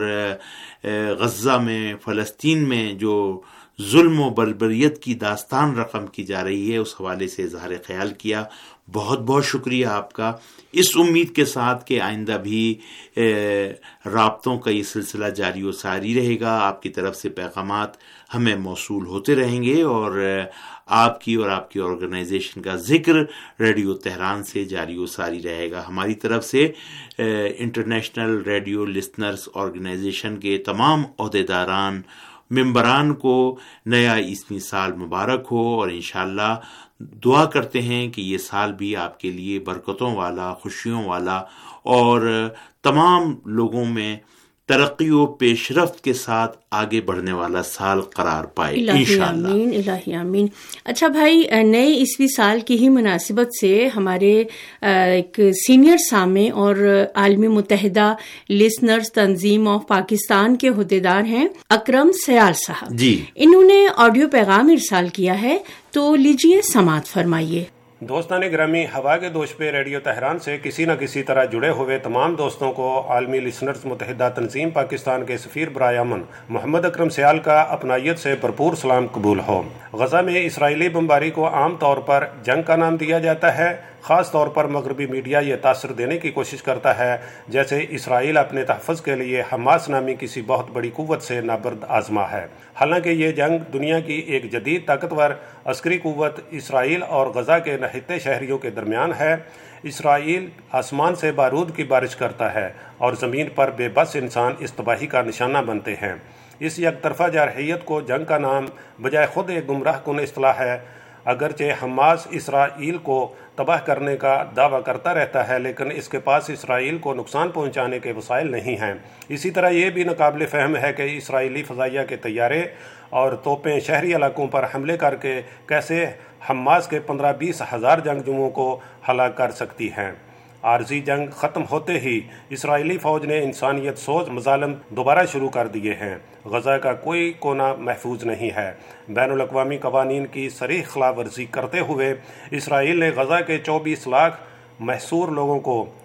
غزہ میں، فلسطین میں جو ظلم و بربریت کی داستان رقم کی جا رہی ہے اس حوالے سے اظہار خیال کیا۔ بہت بہت شکریہ آپ کا، اس امید کے ساتھ کہ آئندہ بھی رابطوں کا یہ سلسلہ جاری و ساری رہے گا، آپ کی طرف سے پیغامات ہمیں موصول ہوتے رہیں گے، اور آپ کی اور آپ کی آرگنائزیشن کا ذکر ریڈیو تہران سے جاری و ساری رہے گا۔ ہماری طرف سے انٹرنیشنل ریڈیو لسنرز آرگنائزیشن کے تمام عہدیداران، ممبران کو نیا عیسوی سال مبارک ہو، اور انشاءاللہ دعا کرتے ہیں کہ یہ سال بھی آپ کے لیے برکتوں والا، خوشیوں والا، اور تمام لوگوں میں ترقی و پیش رفت کے ساتھ آگے بڑھنے والا سال قرار پائے انشاءاللہ۔ آمین، الہی آمین۔ اچھا بھائی، نئے عیسوی سال کی ہی مناسبت سے ہمارے ایک سینئر سامع اور عالمی متحدہ لسنرز تنظیم آف پاکستان کے عہدیدار ہیں اکرم سیال صاحب جی، انہوں نے آڈیو پیغام ارسال کیا ہے، تو لیجئے سماعت فرمائیے۔ دوستان گرامی، ہوا کے دوش پہ ریڈیو تہران سے کسی نہ کسی طرح جڑے ہوئے تمام دوستوں کو عالمی لسنرز متحدہ تنظیم پاکستان کے سفیر برائے امن محمد اکرم سیال کا اپنائیت سے بھرپور سلام قبول ہو۔ غزہ میں اسرائیلی بمباری کو عام طور پر جنگ کا نام دیا جاتا ہے۔ خاص طور پر مغربی میڈیا یہ تاثر دینے کی کوشش کرتا ہے جیسے اسرائیل اپنے تحفظ کے لیے حماس نامی کسی بہت بڑی قوت سے نابرد آزما ہے۔ حالانکہ یہ جنگ دنیا کی ایک جدید طاقتور عسکری قوت اسرائیل اور غزہ کے نہتے شہریوں کے درمیان ہے۔ اسرائیل آسمان سے بارود کی بارش کرتا ہے اور زمین پر بے بس انسان اس تباہی کا نشانہ بنتے ہیں۔ اس یک طرفہ جارحیت کو جنگ کا نام بجائے خود ایک گمراہ کن اصطلاح ہے۔ اگرچہ حماس اسرائیل کو تباہ کرنے کا دعویٰ کرتا رہتا ہے، لیکن اس کے پاس اسرائیل کو نقصان پہنچانے کے وسائل نہیں ہیں۔ اسی طرح یہ بھی ناقابل فہم ہے کہ اسرائیلی فضائیہ کے طیارے اور توپیں شہری علاقوں پر حملے کر کے کیسے حماس کے 15-20 ہزار جنگجوؤں کو ہلاک کر سکتی ہیں۔ عارضی جنگ ختم ہوتے ہی اسرائیلی فوج نے انسانیت سوز مظالم دوبارہ شروع کر دیے ہیں۔ غزہ کا کوئی کونا محفوظ نہیں ہے۔ بین الاقوامی قوانین کی صریح خلاف ورزی کرتے ہوئے اسرائیل نے غزہ کے 24 لاکھ محصور لوگوں کو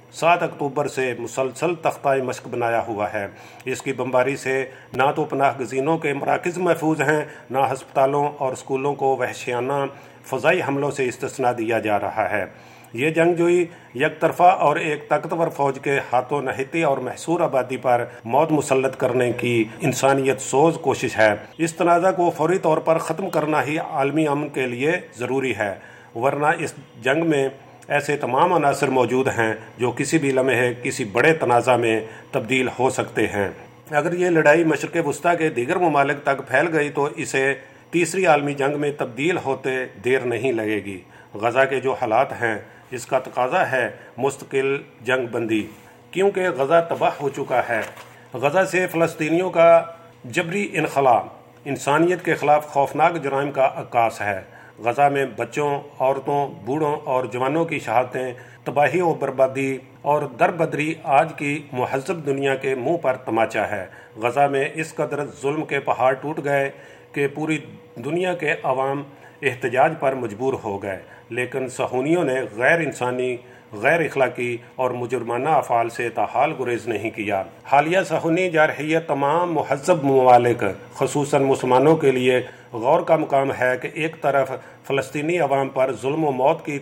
7 اکتوبر سے مسلسل تختہ مشق بنایا ہوا ہے۔ اس کی بمباری سے نہ تو پناہ گزینوں کے مراکز محفوظ ہیں، نہ ہسپتالوں اور اسکولوں کو وحشیانہ فضائی حملوں سے استثناء دیا جا رہا ہے۔ یہ جنگجوئی یک طرفہ اور ایک طاقتور فوج کے ہاتھوں نہتی اور محصور آبادی پر موت مسلط کرنے کی انسانیت سوز کوشش ہے۔ اس تنازع کو فوری طور پر ختم کرنا ہی عالمی امن کے لیے ضروری ہے، ورنہ اس جنگ میں ایسے تمام عناصر موجود ہیں جو کسی بھی لمحے کسی بڑے تنازع میں تبدیل ہو سکتے ہیں۔ اگر یہ لڑائی مشرق وسطیٰ کے دیگر ممالک تک پھیل گئی تو اسے تیسری عالمی جنگ میں تبدیل ہوتے دیر نہیں لگے گی۔ غزہ کے جو حالات ہیں اس کا تقاضا ہے مستقل جنگ بندی، کیونکہ غزہ تباہ ہو چکا ہے۔ غزہ سے فلسطینیوں کا جبری انخلاء انسانیت کے خلاف خوفناک جرائم کا عکاس ہے۔ غزہ میں بچوں، عورتوں، بوڑھوں اور جوانوں کی شہادتیں، تباہی و بربادی اور دربدری آج کی مہذب دنیا کے منہ پر تماچا ہے۔ غزہ میں اس قدر ظلم کے پہاڑ ٹوٹ گئے کہ پوری دنیا کے عوام احتجاج پر مجبور ہو گئے، لیکن صہیونیوں نے غیر انسانی، غیر اخلاقی اور مجرمانہ افعال سے تاحال گریز نہیں کیا۔ حالیہ صہیونی جارحیت تمام مہذب ممالک خصوصاً مسلمانوں کے لیے غور کا مقام ہے کہ ایک طرف فلسطینی عوام پر ظلم و موت کی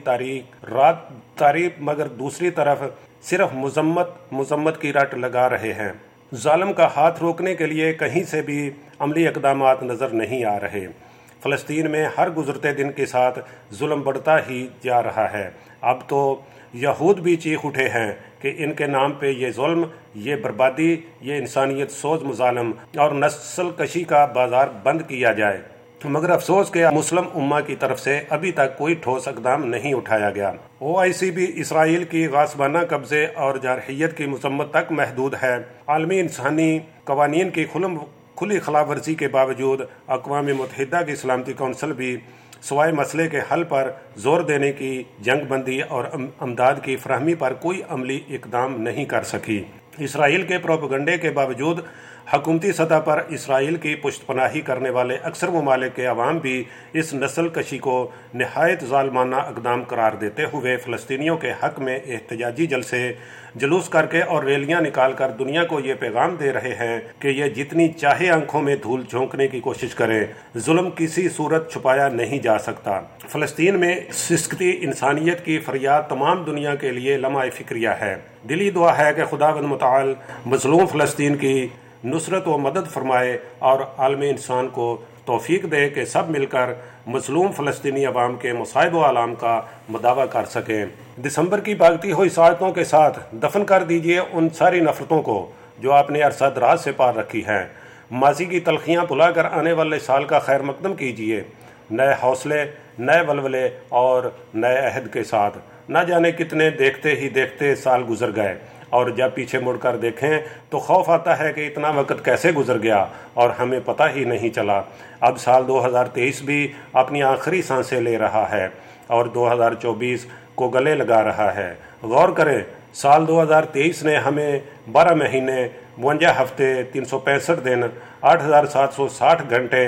تاریخ مگر دوسری طرف صرف مذمت کی رٹ لگا رہے ہیں۔ ظالم کا ہاتھ روکنے کے لیے کہیں سے بھی عملی اقدامات نظر نہیں آ رہے۔ فلسطین میں ہر گزرتے دن کے ساتھ ظلم بڑھتا ہی جا رہا ہے۔ اب تو یہود بھی چیخ اٹھے ہیں کہ ان کے نام پہ یہ ظلم، یہ بربادی، یہ انسانیت سوز مظالم اور نسل کشی کا بازار بند کیا جائے، مگر افسوس کہ مسلم امہ کی طرف سے ابھی تک کوئی ٹھوس اقدام نہیں اٹھایا گیا۔ OIC بھی اسرائیل کی غاصبانہ قبضے اور جارحیت کی مذمت تک محدود ہے۔ عالمی انسانی قوانین کی کھلی خلاف ورزی کے باوجود اقوام متحدہ کی سلامتی کونسل بھی سوائے مسئلے کے حل پر زور دینے کی جنگ بندی اور امداد کی فراہمی پر کوئی عملی اقدام نہیں کر سکی۔ اسرائیل کے پروپیگنڈے کے باوجود حکومتی سطح پر اسرائیل کی پشت پناہی کرنے والے اکثر ممالک کے عوام بھی اس نسل کشی کو نہایت ظالمانہ اقدام قرار دیتے ہوئے فلسطینیوں کے حق میں احتجاجی جلسے، جلوس کر کے اور ریلیاں نکال کر دنیا کو یہ پیغام دے رہے ہیں کہ یہ جتنی چاہے آنکھوں میں دھول جھونکنے کی کوشش کریں، ظلم کسی صورت چھپایا نہیں جا سکتا۔ فلسطین میں سسکتی انسانیت کی فریاد تمام دنیا کے لیے لمحہ فکریہ ہے۔ دلی دعا ہے کہ خداوند متعال مظلوم فلسطین کی نصرت و مدد فرمائے اور عالم انسان کو توفیق دے کہ سب مل کر مظلوم فلسطینی عوام کے مصائب و آلام کا مداوع کر سکیں۔ دسمبر کی بھاگتی ہوئی ساعتوں کے ساتھ دفن کر دیجئے ان ساری نفرتوں کو جو آپ نے عرصہ دراز سے پار رکھی ہیں۔ ماضی کی تلخیاں بھلا کر آنے والے سال کا خیر مقدم کیجئے، نئے حوصلے، نئے ولولے اور نئے عہد کے ساتھ۔ نہ جانے کتنے دیکھتے ہی دیکھتے سال گزر گئے، اور جب پیچھے مڑ کر دیکھیں تو خوف آتا ہے کہ اتنا وقت کیسے گزر گیا اور ہمیں پتہ ہی نہیں چلا۔ اب سال 2023 بھی اپنی آخری سانسیں لے رہا ہے اور 2024 کو گلے لگا رہا ہے۔ غور کریں، سال 2023 نے ہمیں 12 مہینے، 52 ہفتے، 365 دن، 8,760 گھنٹے،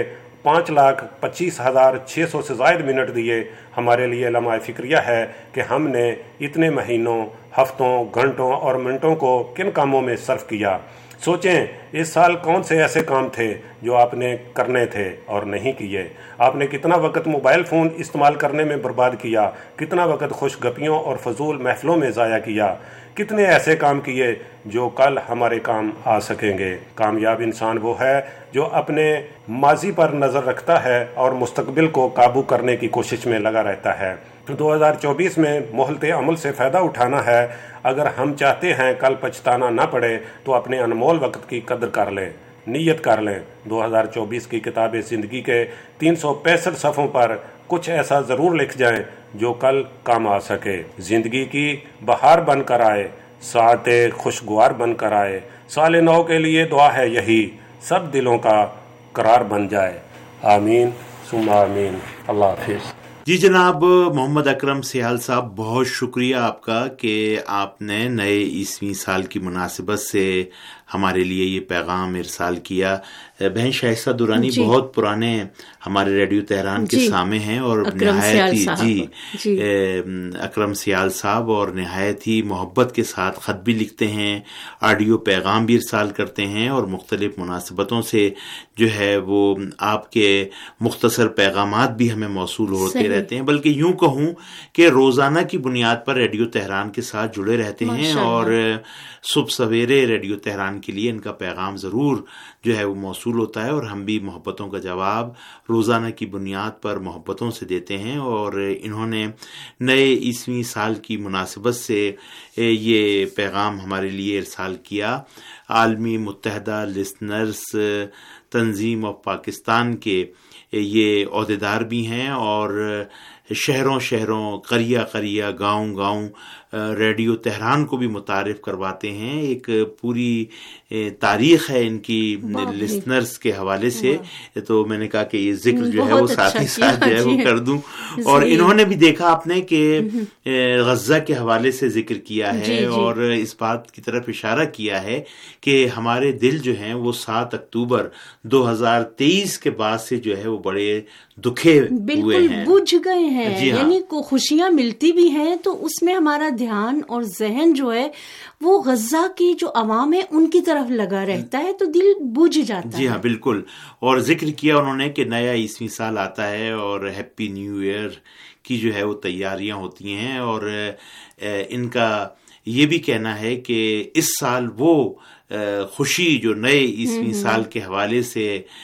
5,25,600 سے زائد منٹ دیے۔ ہمارے لیے لمحہ فکریہ ہے کہ ہم نے اتنے مہینوں، ہفتوں، گھنٹوں اور منٹوں کو کن کاموں میں صرف کیا۔ سوچیں، اس سال کون سے ایسے کام تھے جو آپ نے کرنے تھے اور نہیں کیے؟ آپ نے کتنا وقت موبائل فون استعمال کرنے میں برباد کیا؟ کتنا وقت خوش گپیوں اور فضول محفلوں میں ضائع کیا؟ کتنے ایسے کام کیے جو کل ہمارے کام آ سکیں گے؟ کامیاب انسان وہ ہے جو اپنے ماضی پر نظر رکھتا ہے اور مستقبل کو قابو کرنے کی کوشش میں لگا رہتا ہے۔ 2024 میں مہلت عمل سے فائدہ اٹھانا ہے۔ اگر ہم چاہتے ہیں کل پچھتانا نہ پڑے تو اپنے انمول وقت کی قدر کر لیں، نیت کر لیں۔ 2024 کی کتاب زندگی کے 365 صفحوں پر کچھ ایسا ضرور لکھ جائیں جو کل کام آ سکے، زندگی کی بہار بن کر آئے، ساعت خوشگوار بن کر آئے۔ سال نو کے لیے دعا ہے یہی، سب دلوں کا قرار بن جائے۔ آمین ثم آمین۔ اللہ حافظ۔ جی جناب محمد اکرم سیال صاحب، بہت شکریہ آپ کا کہ آپ نے نئے عیسوی سال کی مناسبت سے ہمارے لیے یہ پیغام ارسال کیا. بہن شائستہ درانی بہت پرانے ہمارے ریڈیو تہران کے سامع ہیں اور نہایت ہی اکرم سیال صاحب، اور نہایت ہی محبت کے ساتھ خط بھی لکھتے ہیں، آڈیو پیغام بھی ارسال کرتے ہیں، اور مختلف مناسبتوں سے جو ہے وہ آپ کے مختصر پیغامات بھی ہمیں موصول ہوتے رہتے ہیں. بلکہ یوں کہوں کہ روزانہ کی بنیاد پر ریڈیو تہران کے ساتھ جڑے رہتے ہیں، اور صبح سویرے ریڈیو تہران کے لیے ان کا پیغام ضرور جو ہے وہ موصول ہوتا ہے، اور ہم بھی محبتوں کا جواب روزانہ کی بنیاد پر محبتوں سے دیتے ہیں. اور انہوں نے نئے عیسوی سال کی مناسبت سے یہ پیغام ہمارے لیے ارسال کیا. عالمی متحدہ لسنرز تنظیم آف پاکستان کے یہ عہدیدار بھی ہیں، اور شہروں شہروں، قریہ قریہ، گاؤں گاؤں ریڈیو تہران کو بھی متعارف کرواتے ہیں. ایک پوری تاریخ ہے ان کی لسنرز کے حوالے سے، تو میں نے کہا کہ یہ ذکر جو ہے وہ ساتھ ہی ساتھ جو ہے وہ کر دوں. اور انہوں نے بھی دیکھا آپ نے کہ غزہ کے حوالے سے ذکر کیا ہے، اور اس بات کی طرف اشارہ کیا ہے کہ ہمارے دل جو ہیں وہ 7 اکتوبر 2023 کے بعد سے جو ہے وہ بڑے دکھے ہوئے ہیں، بجھ گئے ہیں. یعنی کو خوشیاں ملتی بھی ہیں تو اس میں ہمارا دھیان اور ذہن جو ہے وہ غزہ کی جو عوام ہے ان کی طرف لگا رہتا ہے، تو دل بجھ جاتا ہے. جی ہاں بالکل. اور ذکر کیا انہوں نے کہ نیا عیسوی سال آتا ہے اور ہیپی نیو ایئر کی جو ہے وہ تیاریاں ہوتی ہیں، اور ان کا یہ بھی کہنا ہے کہ اس سال وہ خوشی جو نئے عیسوی سال کے حوالے سے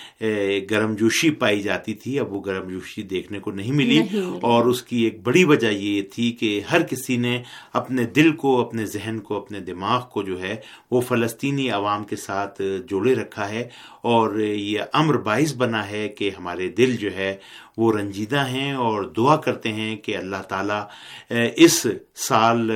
گرم جوشی پائی جاتی تھی، اب وہ گرم جوشی دیکھنے کو نہیں ملی. اور اس کی ایک بڑی وجہ یہ تھی کہ ہر کسی نے اپنے دل کو، اپنے ذہن کو، اپنے دماغ کو جو ہے وہ فلسطینی عوام کے ساتھ جوڑے رکھا ہے، اور یہ امر باعث بنا ہے کہ ہمارے دل جو ہے وہ رنجیدہ ہیں، اور دعا کرتے ہیں کہ اللہ تعالیٰ اس سال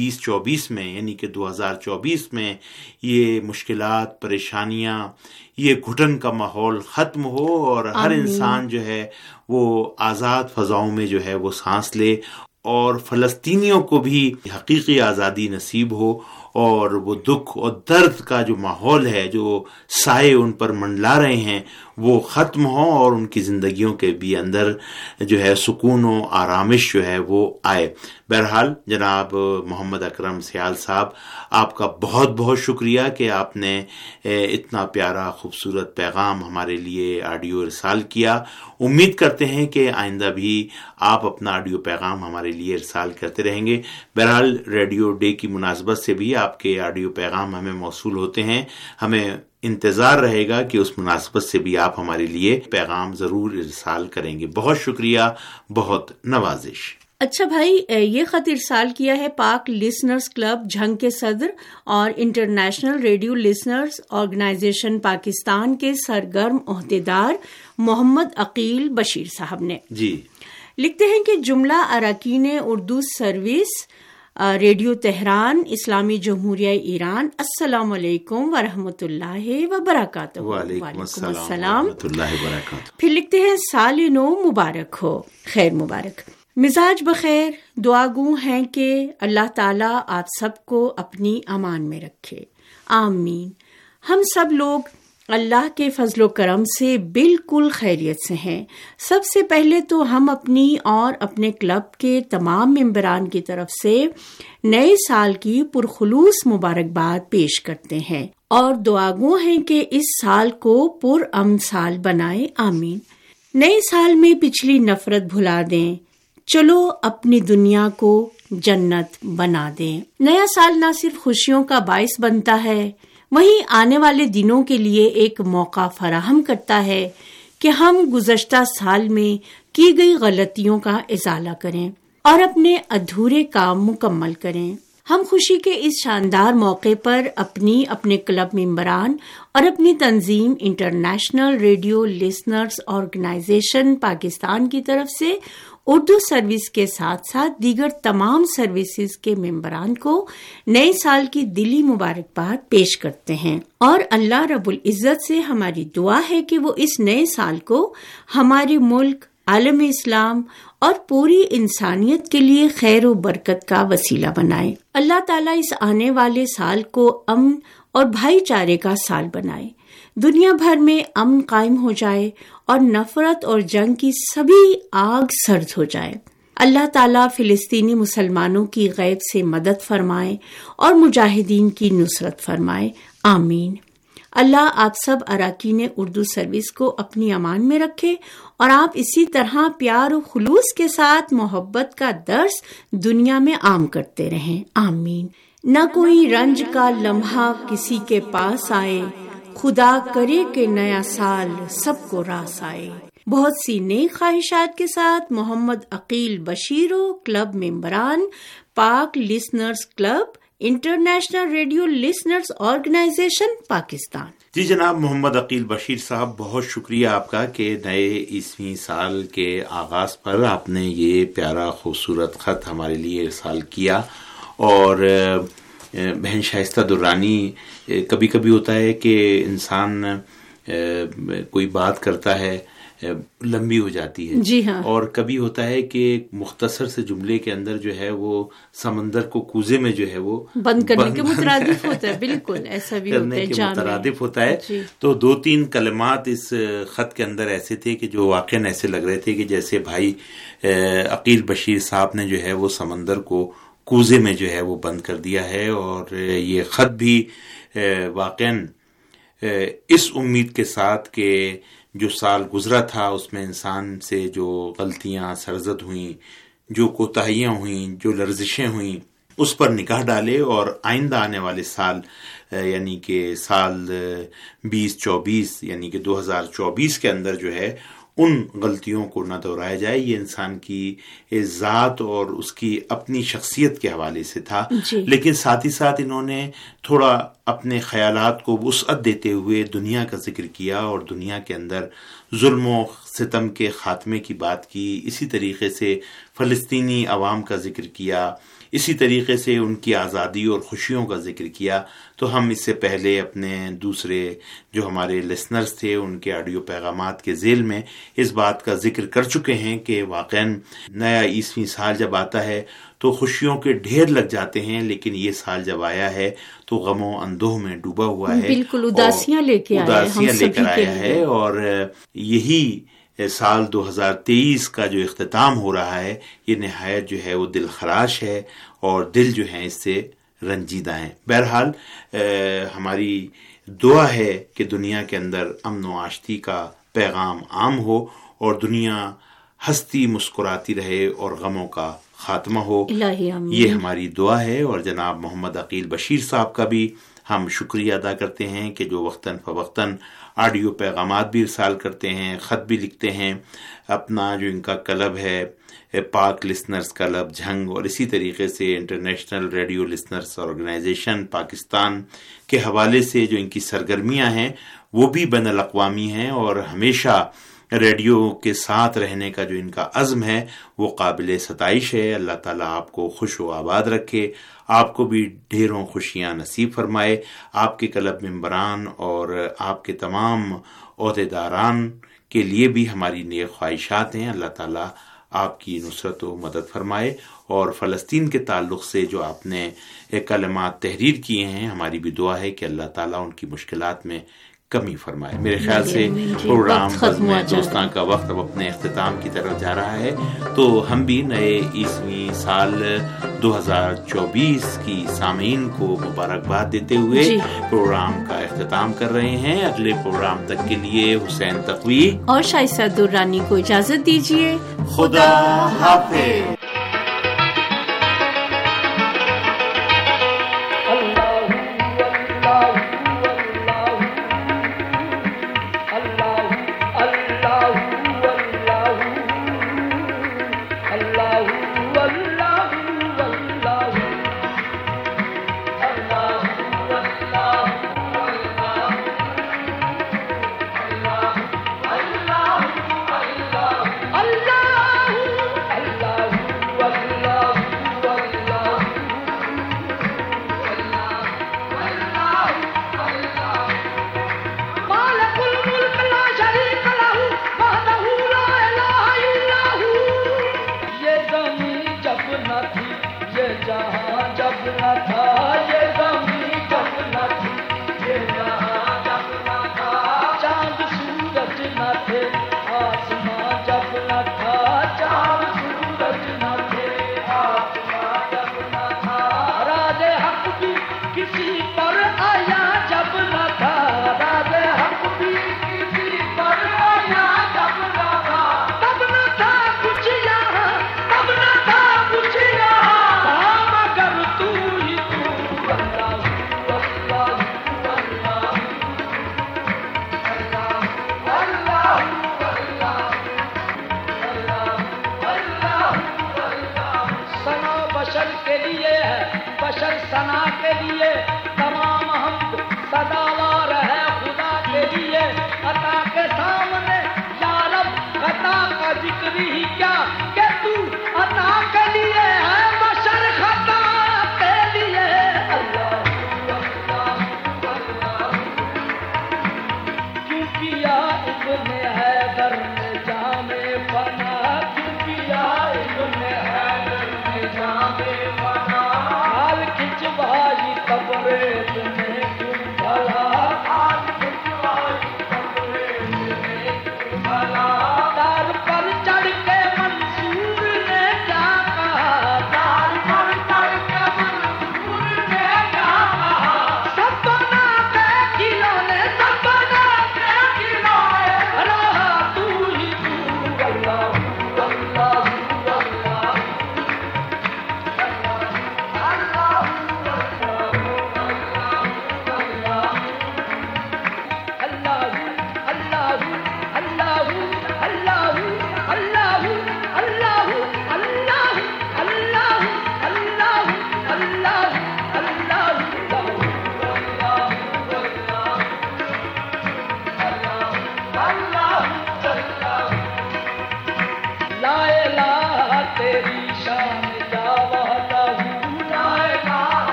2024 میں، یعنی کہ 2024 میں یہ مشکلات، پریشانیاں، یہ گھٹن کا ماحول ختم ہو، اور ہر انسان جو ہے وہ آزاد فضاؤں میں جو ہے وہ سانس لے، اور فلسطینیوں کو بھی حقیقی آزادی نصیب ہو، اور وہ دکھ اور درد کا جو ماحول ہے، جو سائے ان پر منڈلا رہے ہیں، وہ ختم ہوں، اور ان کی زندگیوں کے بھی اندر جو ہے سکون و آرامش جو ہے وہ آئے. بہرحال جناب محمد اکرم سیال صاحب، آپ کا بہت بہت شکریہ کہ آپ نے اتنا پیارا خوبصورت پیغام ہمارے لیے آڈیو ارسال کیا. امید کرتے ہیں کہ آئندہ بھی آپ اپنا آڈیو پیغام ہمارے لیے ارسال کرتے رہیں گے. بہرحال ریڈیو ڈے کی مناسبت سے بھی آپ کے آڈیو پیغام ہمیں موصول ہوتے ہیں، ہمیں انتظار رہے گا کہ اس مناسبت سے بھی آپ ہمارے لیے پیغام ضرور ارسال کریں گے. بہت شکریہ، بہت نوازش. اچھا بھائی، یہ خط ارسال کیا ہے پاک لسنرز کلب جھنگ کے صدر اور International Radio Listeners Organisation Pakistan کے سرگرم عہدیدار محمد عقیل بشیر صاحب نے. جی لکھتے ہیں کہ جملہ اراکین اردو سروس ریڈیو تہران اسلامی جمہوریہ ایران، السلام علیکم ورحمۃ اللہ وبرکاتہ. وعلیکم السلام ورحمۃ اللہ وبرکاتہ. پھر لکھتے ہیں سال نو مبارک ہو، خیر مبارک، مزاج بخیر. دعا گو ہیں کہ اللہ تعالیٰ آپ سب کو اپنی امان میں رکھے، آمین. ہم سب لوگ اللہ کے فضل و کرم سے بالکل خیریت سے ہیں. سب سے پہلے تو ہم اپنی اور اپنے کلب کے تمام ممبران کی طرف سے نئے سال کی پرخلوص مبارکباد پیش کرتے ہیں، اور دعا گو ہیں کہ اس سال کو پرامن سال بنائے، آمین. نئے سال میں پچھلی نفرت بھلا دیں، چلو اپنی دنیا کو جنت بنا دیں. نیا سال نہ صرف خوشیوں کا باعث بنتا ہے، وہیں آنے والے دنوں کے لیے ایک موقع فراہم کرتا ہے کہ ہم گزشتہ سال میں کی گئی غلطیوں کا ازالہ کریں اور اپنے ادھورے کام مکمل کریں. ہم خوشی کے اس شاندار موقع پر اپنے کلب ممبران اور اپنی تنظیم International Radio Listeners Organisation Pakistan کی طرف سے اردو سروس کے ساتھ ساتھ دیگر تمام سروسز کے ممبران کو نئے سال کی دلی مبارکباد پیش کرتے ہیں، اور اللہ رب العزت سے ہماری دعا ہے کہ وہ اس نئے سال کو ہمارے ملک، عالم اسلام اور پوری انسانیت کے لیے خیر و برکت کا وسیلہ بنائے. اللہ تعالیٰ اس آنے والے سال کو امن اور بھائی چارے کا سال بنائے، دنیا بھر میں امن قائم ہو جائے اور نفرت اور جنگ کی سبھی آگ سرد ہو جائے۔ اللہ تعالیٰ فلسطینی مسلمانوں کی غیب سے مدد فرمائے اور مجاہدین کی نصرت فرمائے، آمین۔ اللہ آپ سب اراکین اردو سروس کو اپنی امان میں رکھے اور آپ اسی طرح پیار و خلوص کے ساتھ محبت کا درس دنیا میں عام کرتے رہیں، آمین۔ نہ کوئی رنج کا لمحہ کسی کے پاس آئے، خدا کرے کہ نیا سال سب کو راس آئے۔ بہت سی نئی خواہشات کے ساتھ محمد عقیل بشیرو، کلب ممبران، Pak listeners club, International Radio Listeners Organisation, Pakistan. جی جناب محمد عقیل بشیر صاحب، بہت شکریہ آپ کا کہ نئے عیسوی سال کے آغاز پر آپ نے یہ پیارا خوبصورت خط ہمارے لیے ارسال کیا۔ اور بہن شائستہ درانی، کبھی کبھی ہوتا ہے کہ انسان کوئی بات کرتا ہے لمبی ہو جاتی ہے، جی ہاں، اور کبھی ہوتا ہے کہ مختصر سے جملے کے اندر جو ہے وہ سمندر کو کوزے میں جو ہے وہ بند کرنے کے مترادف ہوتا ہے، بالکل ایسا بھی کرنے کے مترادف ہوتا ہے۔ تو 2-3 کلمات اس خط کے اندر ایسے تھے کہ جو واقعاً ایسے لگ رہے تھے کہ جیسے بھائی عقیل بشیر صاحب نے جو ہے وہ سمندر کو کوزے میں جو ہے وہ بند کر دیا ہے۔ اور یہ خط بھی واقعاً اس امید کے ساتھ کہ جو سال گزرا تھا اس میں انسان سے جو غلطیاں سرزد ہوئیں، جو کوتاہیاں ہوئیں، جو لرزشیں ہوئیں، اس پر نگاہ ڈالے اور آئندہ آنے والے سال یعنی کہ سال 2024 یعنی کہ 2024 کے اندر جو ہے ان غلطیوں کو نہ دہرایا جائے۔ یہ انسان کی ذات اور اس کی اپنی شخصیت کے حوالے سے تھا، لیکن ساتھ ہی ساتھ انہوں نے تھوڑا اپنے خیالات کو وسعت دیتے ہوئے دنیا کا ذکر کیا اور دنیا کے اندر ظلم و ستم کے خاتمے کی بات کی۔ اسی طریقے سے فلسطینی عوام کا ذکر کیا، اسی طریقے سے ان کی آزادی اور خوشیوں کا ذکر کیا۔ تو ہم اس سے پہلے اپنے دوسرے جو ہمارے لسنرز تھے ان کے آڈیو پیغامات کے ذیل میں اس بات کا ذکر کر چکے ہیں کہ واقعاً نیا عیسوی سال جب آتا ہے تو خوشیوں کے ڈھیر لگ جاتے ہیں، لیکن یہ سال جب آیا ہے تو غم و اندوہ میں ڈوبا ہوا ہے، بالکل اداسیاں لے کر آیا ہے۔ اور یہی سال 2023 کا جو اختتام ہو رہا ہے یہ نہایت جو ہے وہ دل خراش ہے اور دل جو ہے اس سے رنجیدہ ہیں۔ بہرحال ہماری دعا ہے کہ دنیا کے اندر امن و آشتی کا پیغام عام ہو اور دنیا ہستی مسکراتی رہے اور غموں کا خاتمہ ہو، یہ ہماری دعا ہے۔ اور جناب محمد عقیل بشیر صاحب کا بھی ہم شکریہ ادا کرتے ہیں کہ جو وقتاً فوقتاً آڈیو پیغامات بھی ارسال کرتے ہیں، خط بھی لکھتے ہیں۔ اپنا جو ان کا کلب ہے پاک لسنرز کلب جھنگ، اور اسی طریقے سے International Radio Listeners Organisation Pakistan کے حوالے سے جو ان کی سرگرمیاں ہیں وہ بھی بین الاقوامی ہیں، اور ہمیشہ ریڈیو کے ساتھ رہنے کا جو ان کا عزم ہے وہ قابل ستائش ہے۔ اللہ تعالیٰ آپ کو خوش و آباد رکھے، آپ کو بھی ڈھیروں خوشیاں نصیب فرمائے، آپ کے کلب ممبران اور آپ کے تمام عہدیداران کے لیے بھی ہماری نیک خواہشات ہیں۔ اللہ تعالیٰ آپ کی نصرت و مدد فرمائے، اور فلسطین کے تعلق سے جو آپ نے کلمات تحریر کیے ہیں ہماری بھی دعا ہے کہ اللہ تعالیٰ ان کی مشکلات میں کمی فرمائے۔ میرے خیال سے پروگرام دوستاں کا وقت اب اپنے اختتام کی طرف جا رہا ہے، تو ہم بھی نئے عیسوی سال 2024 کی سامعین کو مبارکباد دیتے ہوئے پروگرام کا اختتام کر رہے ہیں۔ اگلے پروگرام تک کے لیے حسین تقوی اور شائستہ درانی کو اجازت دیجیے۔ خدا حافظ۔ جہاں جب نہ تھا یہ زمین جب نہ تھی بشر ثنا کے لیے